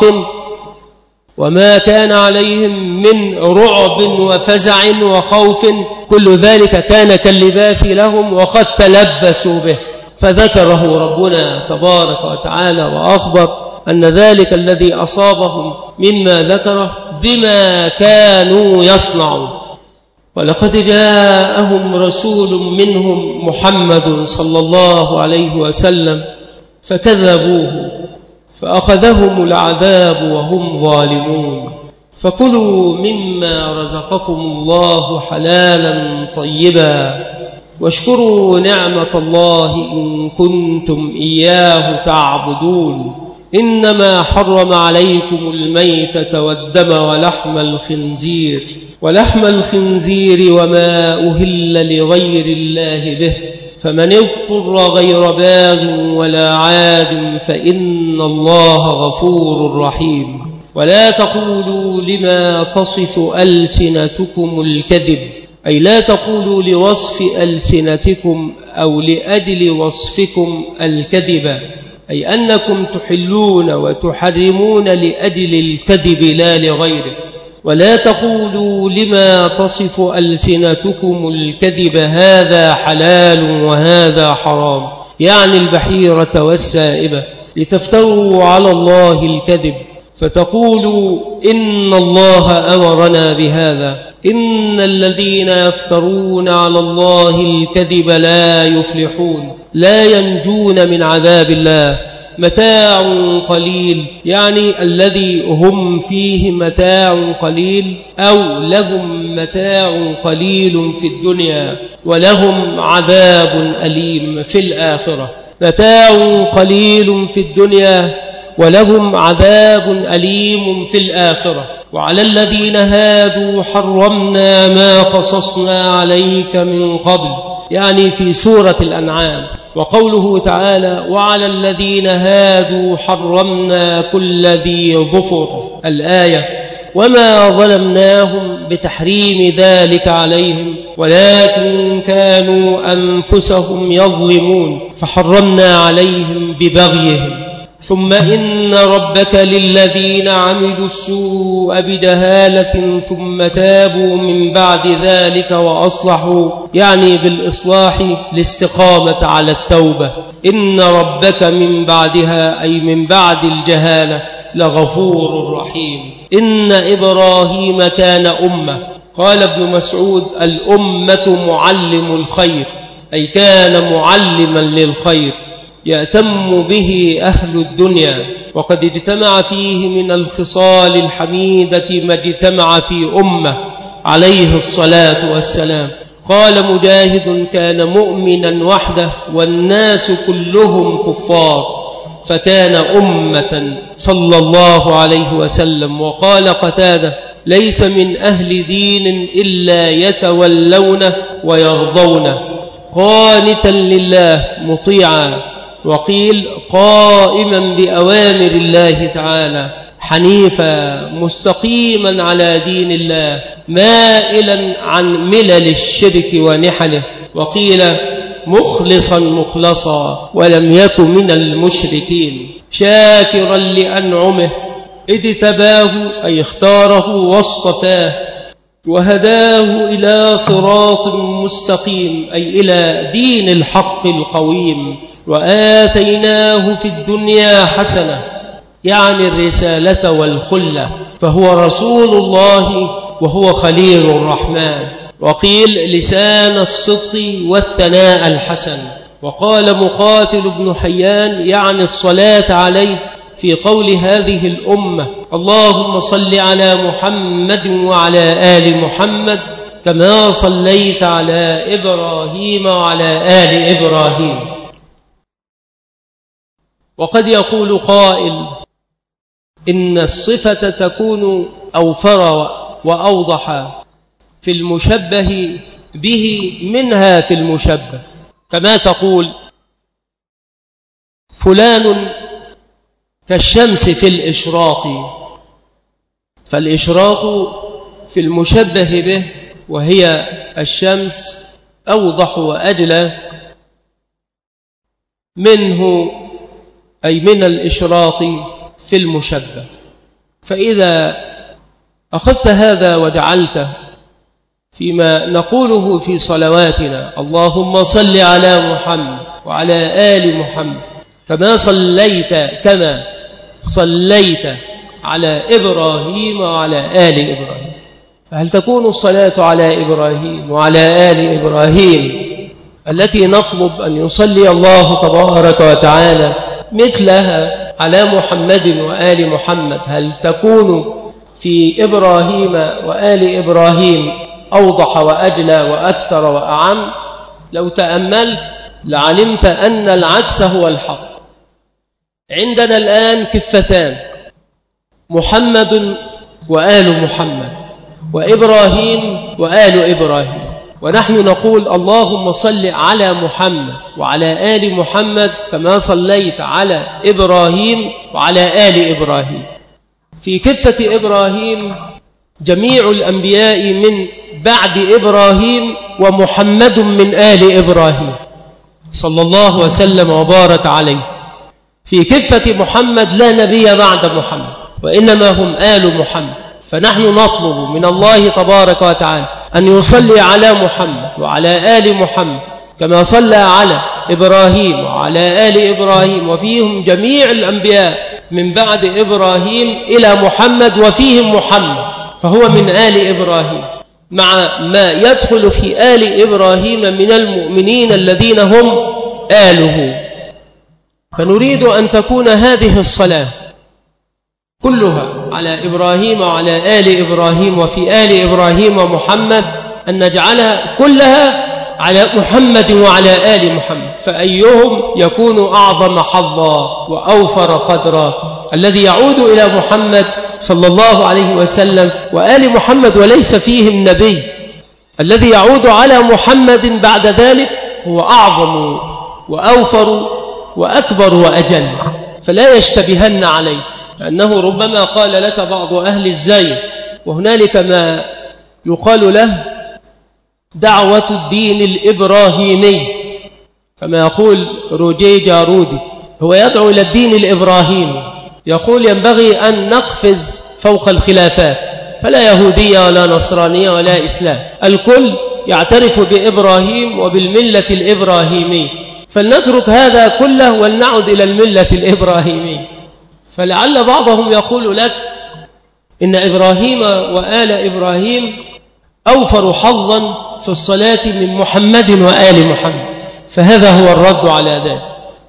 وما كان عليهم من رعب وفزع وخوف، كل ذلك كان كاللباس لهم وقد تلبسوا به. فذكره ربنا تبارك وتعالى وأخبر أن ذلك الذي أصابهم مما ذكره بما كانوا يصنعون. ولقد جاءهم رسول منهم محمد صلى الله عليه وسلم فكذبوه فأخذهم العذاب وهم ظالمون. فكلوا مما رزقكم الله حلالا طيبا واشكروا نعمة الله إن كنتم إياه تعبدون. إنما حرم عليكم الميتة والدم ولحم الخنزير ولحم الخنزير وما أهل لغير الله به، فمن اضطر غير باغ ولا عاد فإن الله غفور رحيم. ولا تقولوا لما تصف ألسنتكم الكذب، أي لا تقولوا لوصف ألسنتكم أو لأجل وصفكم الكذب، أي أنكم تحلون وتحرمون لأجل الكذب لا لغيره. ولا تقولوا لما تصف ألسنتكم الكذب هذا حلال وهذا حرام، يعني البحيرة والسائبة، لتفتروا على الله الكذب فتقولوا إن الله أمرنا بهذا. إن الذين يفترون على الله الكذب لا يفلحون، لا ينجون من عذاب الله. متاع قليل، يعني الذي هم فيه متاع قليل، أو لهم متاع قليل في الدنيا ولهم عذاب أليم في الآخرة. متاع قليل في الدنيا ولهم عذاب أليم في الآخرة. وعلى الذين هادوا حرمنا ما قصصنا عليك من قبل، يعني في سورة الأنعام. وقوله تعالى وعلى الذين هادوا حرمنا كل ذي ظفر، الآية. وما ظلمناهم بتحريم ذلك عليهم ولكن كانوا أنفسهم يظلمون فحرمنا عليهم ببغيهم. ثم إن ربك للذين عملوا السوء بجهالة ثم تابوا من بعد ذلك وأصلحوا، يعني بالإصلاح الاستقامة على التوبة. إن ربك من بعدها أي من بعد الجهالة لغفور رحيم. إن إبراهيم كان أمة، قال ابن مسعود الأمة معلم الخير، أي كان معلما للخير يأتم به أهل الدنيا، وقد اجتمع فيه من الخصال الحميدة ما اجتمع في أمة عليه الصلاة والسلام. قال مجاهد كان مؤمنا وحده والناس كلهم كفار، فكان أمة صلى الله عليه وسلم. وقال قتادة ليس من أهل دين إلا يتولونه ويرضونه، قانتا لله مطيعا، وقيل قائما بأوامر الله تعالى، حنيفا مستقيما على دين الله، مائلا عن ملل الشرك ونحله. وقيل مخلصا مخلصا ولم يكن من المشركين شاكرا لأنعمه إذ تباه أي اختاره واصطفاه وهداه إلى صراط مستقيم أي إلى دين الحق القويم وآتيناه في الدنيا حسنة يعني الرسالة والخلة فهو رسول الله وهو خليل الرحمن وقيل لسان الصدق والثناء الحسن وقال مقاتل بن حيان يعني الصلاة عليه في قول هذه الأمة اللهم صل على محمد وعلى آل محمد كما صليت على إبراهيم وعلى آل إبراهيم. وقد يقول قائل إن الصفة تكون أوفر وأوضح في المشبه به منها في المشبه كما تقول فلان كالشمس في الإشراق فالإشراق في المشبه به وهي الشمس أوضح وأجلى منه أي من الإشراق في المشبه. فإذا أخذت هذا وجعلته فيما نقوله في صلواتنا اللهم صل على محمد وعلى آل محمد كما صليت كما صليت على إبراهيم وعلى آل إبراهيم فهل تكون الصلاة على إبراهيم وعلى آل إبراهيم التي نطلب أن يصلي الله تبارك وتعالى مثلها على محمد وآل محمد هل تكون في إبراهيم وآل إبراهيم أوضح وأجلى وأكثر وأعم؟ لو تأملت لعلمت أن العكس هو الحق. عندنا الآن كفتان محمد وآل محمد وإبراهيم وآل إبراهيم ونحن نقول اللهم صل على محمد وعلى آل محمد كما صليت على إبراهيم وعلى آل إبراهيم. في كفة إبراهيم جميع الأنبياء من بعد إبراهيم ومحمد من آل إبراهيم صلى الله وسلم وبارك عليه. في كفة محمد لا نبي بعد محمد وإنما هم آل محمد فنحن نطلب من الله تبارك وتعالى أن يصلي على محمد وعلى آل محمد كما صلى على إبراهيم وعلى آل إبراهيم وفيهم جميع الأنبياء من بعد إبراهيم إلى محمد وفيهم محمد فهو من آل إبراهيم مع ما يدخل في آل إبراهيم من المؤمنين الذين هم آله. فنريد أن تكون هذه الصلاة كلها على إبراهيم وعلى آل إبراهيم وفي آل إبراهيم ومحمد أن نجعلها كلها على محمد وعلى آل محمد فأيهم يكون أعظم حظا وأوفر قدرا الذي يعود إلى محمد صلى الله عليه وسلم وآل محمد وليس فيهم نبي الذي يعود على محمد بعد ذلك هو أعظم وأوفر وأكبر وأجل فلا يشتبهن عليه لأنه ربما قال لك بعض أهل الزي وهنالك ما يقال له دعوة الدين الإبراهيمي كما يقول روجي جارودي هو يدعو إلى الدين الإبراهيمي يقول ينبغي أن نقفز فوق الخلافات فلا يهودية ولا نصرانية ولا إسلام الكل يعترف بإبراهيم وبالملة الإبراهيمية فلنترك هذا كله ولنعد إلى الملة الإبراهيمية. فلعل بعضهم يقول لك إن إبراهيم وآل إبراهيم أوفر حظا في الصلاة من محمد وآل محمد فهذا هو الرد على ذلك.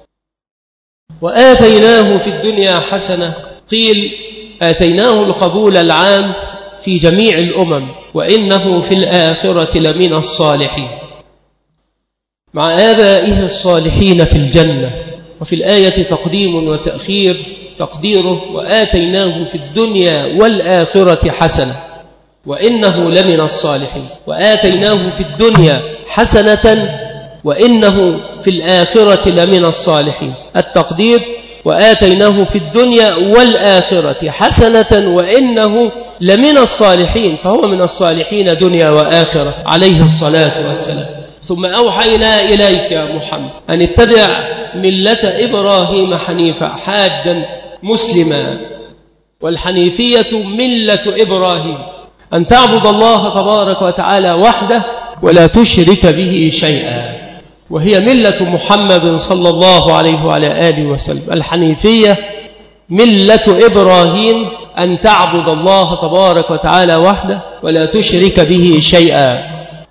وآتيناه في الدنيا حسنة قيل آتيناه القبول العام في جميع الأمم وإنه في الآخرة لمن الصالحين مع آبائه الصالحين في الجنة. وفي الآية تقديم وتأخير تقديره وآتيناه في الدنيا والآخرة حسنة وإنه لمن الصالحين وآتيناه في الدنيا حسنة وإنه في الآخرة لمن الصالحين. التقدير وآتيناه في الدنيا والآخرة حسنة وإنه لمن الصالحين فهو من الصالحين دنيا وآخرة عليه الصلاة والسلام. ثم أوحينا إليك يا محمد أن اتبع ملة إبراهيم حنيفا حاجا مسلما. والحنيفية ملة إبراهيم، أن تعبد الله تبارك وتعالى وحده ولا تشرك به شيئا، وهي ملة محمد صلى الله عليه وعلى آله وسلم. الحنيفية ملة إبراهيم، أن تعبد الله تبارك وتعالى وحده ولا تشرك به شيئا.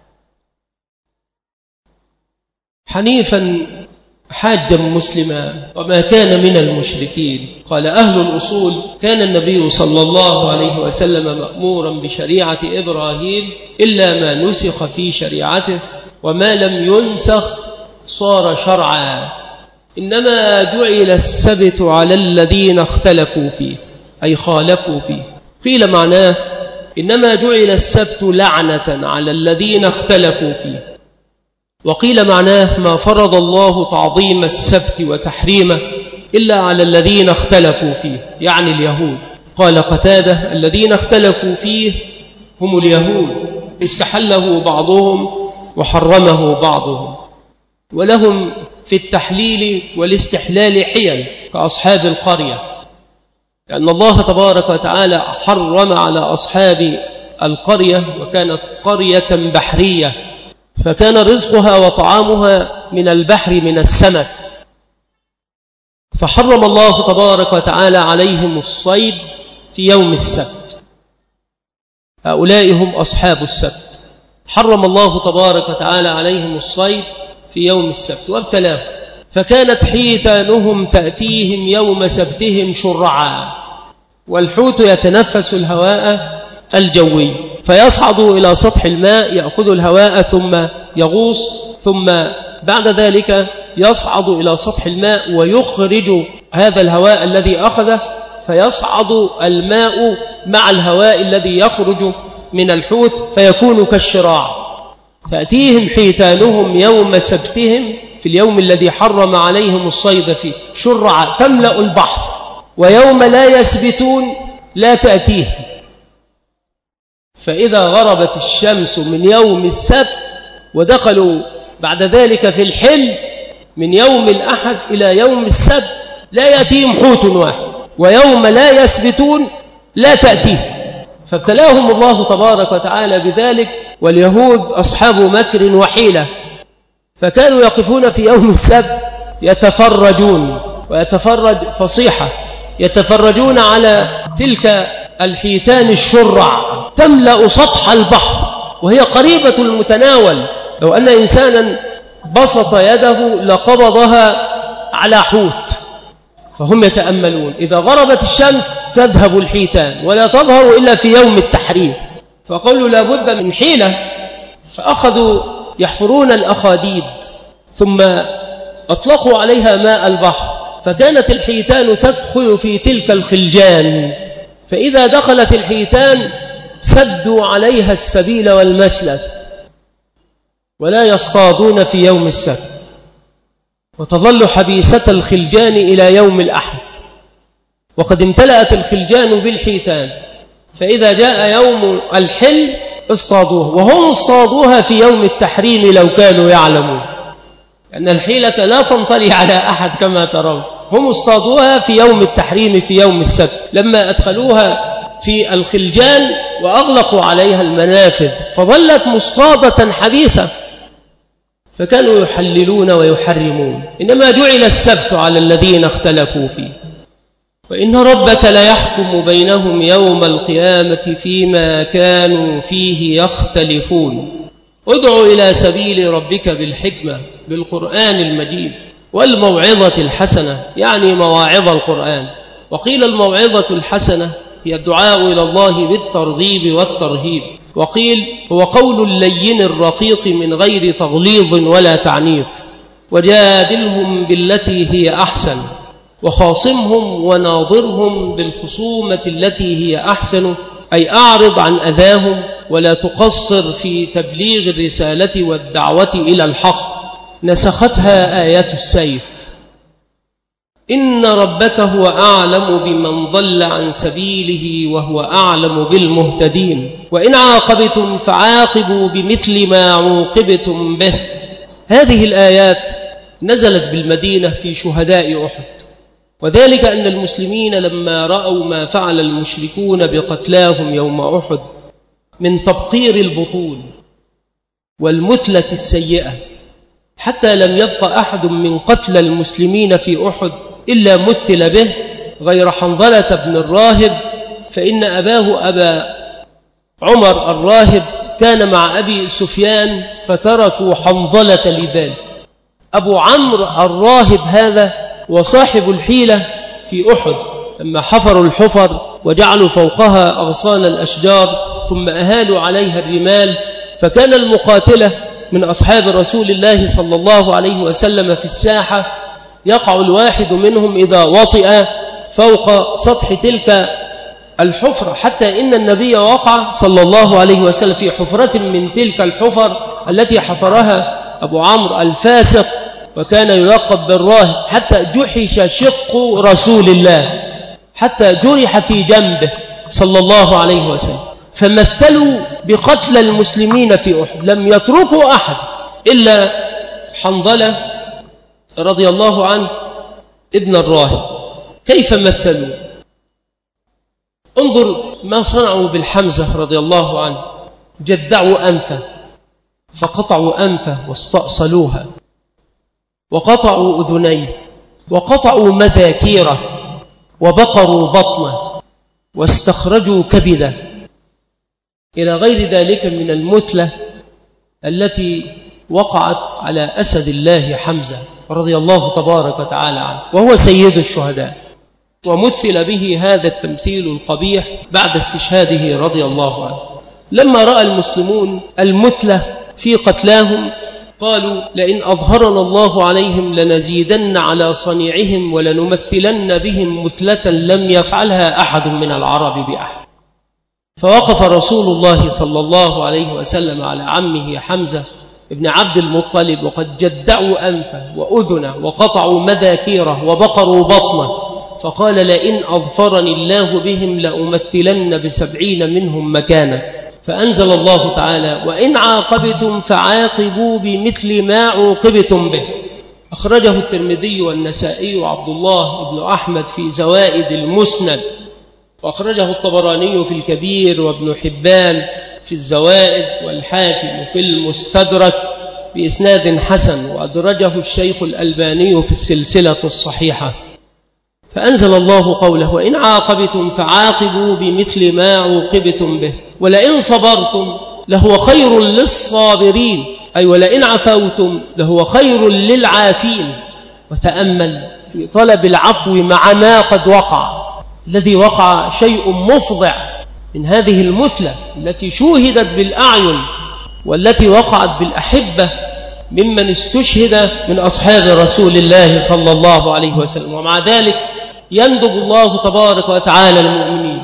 حنيفا حاجا مسلما وما كان من المشركين. قال أهل الأصول: كان النبي صلى الله عليه وسلم مأمورا بشريعة إبراهيم إلا ما نسخ في شريعته، وما لم ينسخ صار شرعا. إنما جعل السبت على الذين اختلفوا فيه، أي خالفوا فيه. قيل معناه: إنما جعل السبت لعنة على الذين اختلفوا فيه. وقيل معناه: ما فرض الله تعظيم السبت وتحريمه إلا على الذين اختلفوا فيه، يعني اليهود. قال قتادة: الذين اختلفوا فيه هم اليهود، استحله بعضهم وحرمه بعضهم، ولهم في التحليل والاستحلال حيل كأصحاب القرية، لأن الله تبارك وتعالى حرم على أصحاب القرية، وكانت قرية بحرية، فكان رزقها وطعامها من البحر من السمك، فحرم الله تبارك وتعالى عليهم الصيد في يوم السبت. هؤلاء هم أصحاب السبت، حرم الله تبارك وتعالى عليهم الصيد في يوم السبت وابتلاهم، فكانت حيتانهم تأتيهم يوم سبتهم شرعا. والحوت يتنفس الهواء الجوي، فيصعد إلى سطح الماء يأخذ الهواء ثم يغوص، ثم بعد ذلك يصعد إلى سطح الماء ويخرج هذا الهواء الذي أخذه، فيصعد الماء مع الهواء الذي يخرج من الحوت فيكون كالشراع. تأتيهم حيتانهم يوم سبتهم، في اليوم الذي حرم عليهم الصيد فيه، شرعا تملأ البحر، ويوم لا يسبتون لا تأتيهم. فإذا غربت الشمس من يوم السبت ودخلوا بعد ذلك في الحل من يوم الأحد إلى يوم السبت لا يأتيهم حوت واحد، ويوم لا يسبتون لا تأتيهم. فابتلاهم الله تبارك وتعالى بذلك. واليهود أصحاب مكر وحيلة، فكانوا يقفون في يوم السبت يتفرجون، ويتفرج فصيحة، يتفرجون على تلك الحيتان الشرع تملأ سطح البحر وهي قريبة المتناول. لو أن إنسانا بسط يده لقبضها على حوت. فهم يتأملون، إذا غربت الشمس تذهب الحيتان ولا تظهر إلا في يوم التحريم، فقالوا لا بد من حيلة، فأخذوا يحفرون الأخاديد ثم أطلقوا عليها ماء البحر، فكانت الحيتان تدخل في تلك الخلجان، فإذا دخلت الحيتان سدوا عليها السبيل والمسلك ولا يصطادون في يوم السبت، وتظل حبيسة الخلجان إلى يوم الأحد، وقد امتلأت الخلجان بالحيتان، فإذا جاء يوم الحل اصطادوها، وهم اصطادوها في يوم التحريم لو كانوا يعلمون، لأن الحيلة لا تنطلي على أحد كما ترون. هم اصطادوها في يوم التحريم في يوم السبت، لما أدخلوها في الخلجان وأغلقوا عليها المنافذ فظلت مصطادة حبيسة، فكانوا يحللون ويحرمون. إنما جعل السبت على الذين اختلفوا فيه. وإن ربك ليحكم بينهم يوم القيامة فيما كانوا فيه يختلفون. ادع إلى سبيل ربك بالحكمة، بالقرآن المجيد، والموعظة الحسنة، يعني مواعظ القرآن. وقيل الموعظة الحسنة هي الدعاء إلى الله بالترغيب والترهيب، وقيل هو قول اللين الرقيق من غير تغليظ ولا تعنيف. وجادلهم بالتي هي أحسن، وخاصمهم وناظرهم بالخصومة التي هي أحسن، أي أعرض عن أذاهم ولا تقصر في تبليغ الرسالة والدعوة إلى الحق. نسختها آيات السيف. إن ربك هو أعلم بمن ضل عن سبيله وهو أعلم بالمهتدين. وإن عاقبتم فعاقبوا بمثل ما عوقبتم به هذه الآيات نزلت بالمدينة في شهداء أحد، وذلك أن المسلمين لما رأوا ما فعل المشركون بقتلاهم يوم أحد من تبقير البطون والمثلة السيئة، حتى لم يبق أحد من قتل المسلمين في أحد إلا مثل به غير حنظلة بن الراهب، فإن أباه أبا عمر الراهب كان مع أبي سفيان فتركوا حنظلة لذلك. أبو عمرو الراهب هذا وصاحب الحيلة في أحد لما حفروا الحفر وجعلوا فوقها أغصان الأشجار ثم أهالوا عليها الرمال، فكان المقاتلة من أصحاب رسول الله صلى الله عليه وسلم في الساحة يقع الواحد منهم إذا وطئ فوق سطح تلك الحفرة، حتى إن النبي وقع صلى الله عليه وسلم في حفرة من تلك الحفر التي حفرها أبو عمرو الفاسق وكان يلقب بالراهب، حتى جحش شق رسول الله، حتى جرح في جنبه صلى الله عليه وسلم. فمثلوا بقتل المسلمين في أحد، لم يتركوا أحد إلا حنظلة رضي الله عنه ابن الراهب. كيف مثلوا؟ انظر ما صنعوا بالحمزة رضي الله عنه، جدعوا أنفه فقطعوا أنفه واستأصلوها، وقطعوا أذنيه، وقطعوا مذاكيره، وبقروا بطنه، واستخرجوا كبده، إلى غير ذلك من المثلة التي وقعت على أسد الله حمزة رضي الله تبارك وتعالى عنه، وهو سيد الشهداء، ومثل به هذا التمثيل القبيح بعد استشهاده رضي الله عنه. لما رأى المسلمون المثلة في قتلاهم قالوا لئن أظهرنا الله عليهم لنزيدن على صنيعهم ولنمثلن بهم مثلة لم يفعلها أحد من العرب بأحد. فوقف رسول الله صلى الله عليه وسلم على عمه حمزة ابن عبد المطلب، وقد جدعوا أنفه وأذنه وقطعوا مذاكيره وبقروا بطنه، فقال لئن أظفرني الله بهم لأمثلن بسبعين منهم مكانك. فأنزل الله تعالى وإن عاقبتم فعاقبوا بمثل ما عوقبتم به. أخرجه الترمذي والنسائي وعبد الله بن أحمد في زوائد المسند، وأخرجه الطبراني في الكبير وابن حبان في الزوائد والحاكم في المستدرك بإسناد حسن، وأدرجه الشيخ الألباني في السلسلة الصحيحة. فأنزل الله قوله وإن عاقبتم فعاقبوا بمثل ما عوقبتم به ولئن صبرتم لهو خير للصابرين، أي ولئن عفوتم لهو خير للعافين. وتأمل في طلب العفو مع ما قد وقع. الذي وقع شيء مفضع من هذه المثلة التي شوهدت بالأعين والتي وقعت بالأحبة ممن استشهد من أصحاب رسول الله صلى الله عليه وسلم. ومع ذلك يندب الله تبارك وتعالى المؤمنين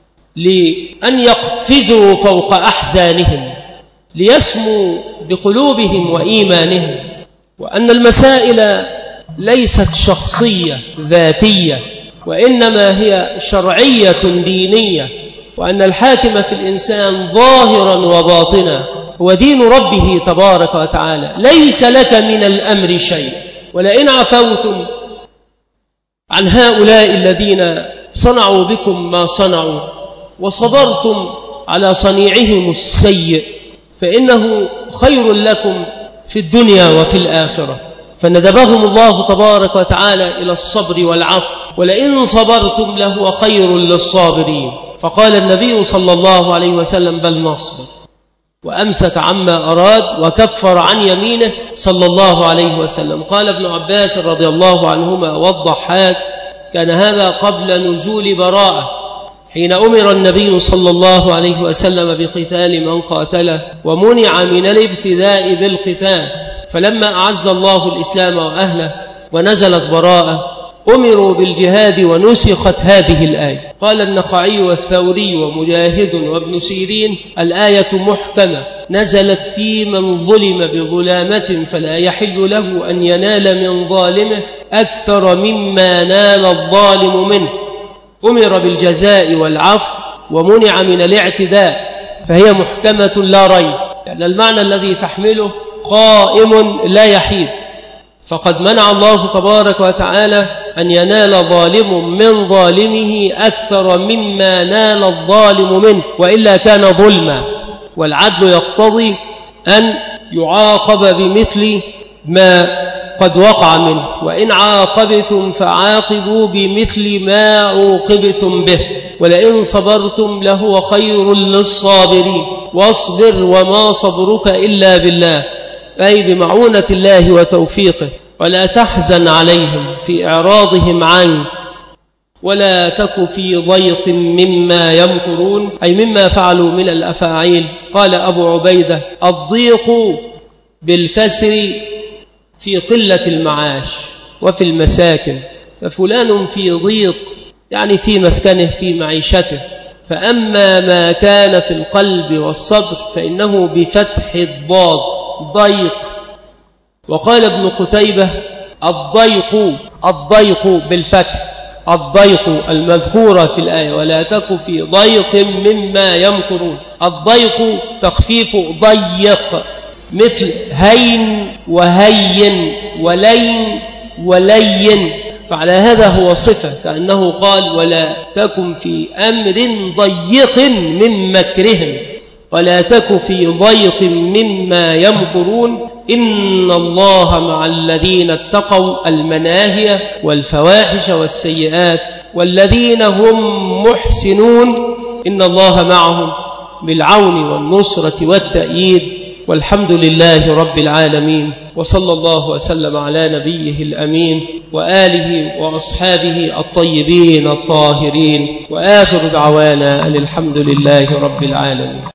لأن يقفزوا فوق أحزانهم ليسموا بقلوبهم وإيمانهم، وأن المسائل ليست شخصية ذاتية وإنما هي شرعية دينية، وأن الحاكم في الإنسان ظاهرا وباطنا هو دين ربه تبارك وتعالى، ليس لك من الأمر شيء. ولئن عفوتم عن هؤلاء الذين صنعوا بكم ما صنعوا وصبرتم على صنيعهم السيء فإنه خير لكم في الدنيا وفي الآخرة. فندبهم الله تبارك وتعالى إلى الصبر والعفو، ولئن صبرتم لهو خير للصابرين. فقال النبي صلى الله عليه وسلم بل نصبر، وأمسك عما أراد وكفر عن يمينه صلى الله عليه وسلم. قال ابن عباس رضي الله عنهما والضحاك كان هذا قبل نزول براءة، حين أمر النبي صلى الله عليه وسلم بقتال من قاتله ومنع من الابتداء بالقتال، فلما أعز الله الإسلام وأهله ونزلت براءة أمروا بالجهاد ونسخت هذه الآية. قال النخعي والثوري ومجاهد وابن سيرين الآية محكمة نزلت في من ظلم بظلامة فلا يحل له أن ينال من ظالمه أكثر مما نال الظالم منه، أمر بالجزاء والعفو ومنع من الاعتداء، فهي محكمة لا ريب. يعني المعنى الذي تحمله قائم لا يحيد. فقد منع الله تبارك وتعالى أن ينال ظالم من ظالمه أكثر مما نال الظالم منه، وإلا كان ظلما. والعدل يقتضي أن يعاقب بمثل ما قد وقع منه، وإن عاقبتم فعاقبوا بمثل ما عوقبتم به، ولئن صبرتم لهو خير للصابرين. واصبر وما صبرك إلا بالله، أي بمعونة الله وتوفيقه. ولا تحزن عليهم في إعراضهم عنك، ولا تك في ضيق مما يمكرون، أي مما فعلوا من الأفاعيل. قال أبو عبيدة: الضيق بالكسر في قلة المعاش وفي المساكن، ففلان في ضيق يعني في مسكنه في معيشته. فأما ما كان في القلب والصدر فإنه بفتح الضاد ضيق. وقال ابن قتيبة: الضيق الضيق بالفتح، الضيق المذكورة في الآية ولا تك في ضيق مما يمكرون. الضيق تخفيف ضيق، مثل هين وهين ولين ولين، فعلى هذا هو صفة، كأنه قال: ولا تكن في أمر ضيق من مكرهم، ولا تك في ضيق مما يمكرون، إن الله مع الذين اتقوا المناهي والفواحش والسيئات والذين هم محسنون، إن الله معهم بالعون والنصرة والتأييد. والحمد لله رب العالمين، وصلى الله وسلم على نبيه الأمين وآله وأصحابه الطيبين الطاهرين، وآخر دعوانا أن الحمد لله رب العالمين.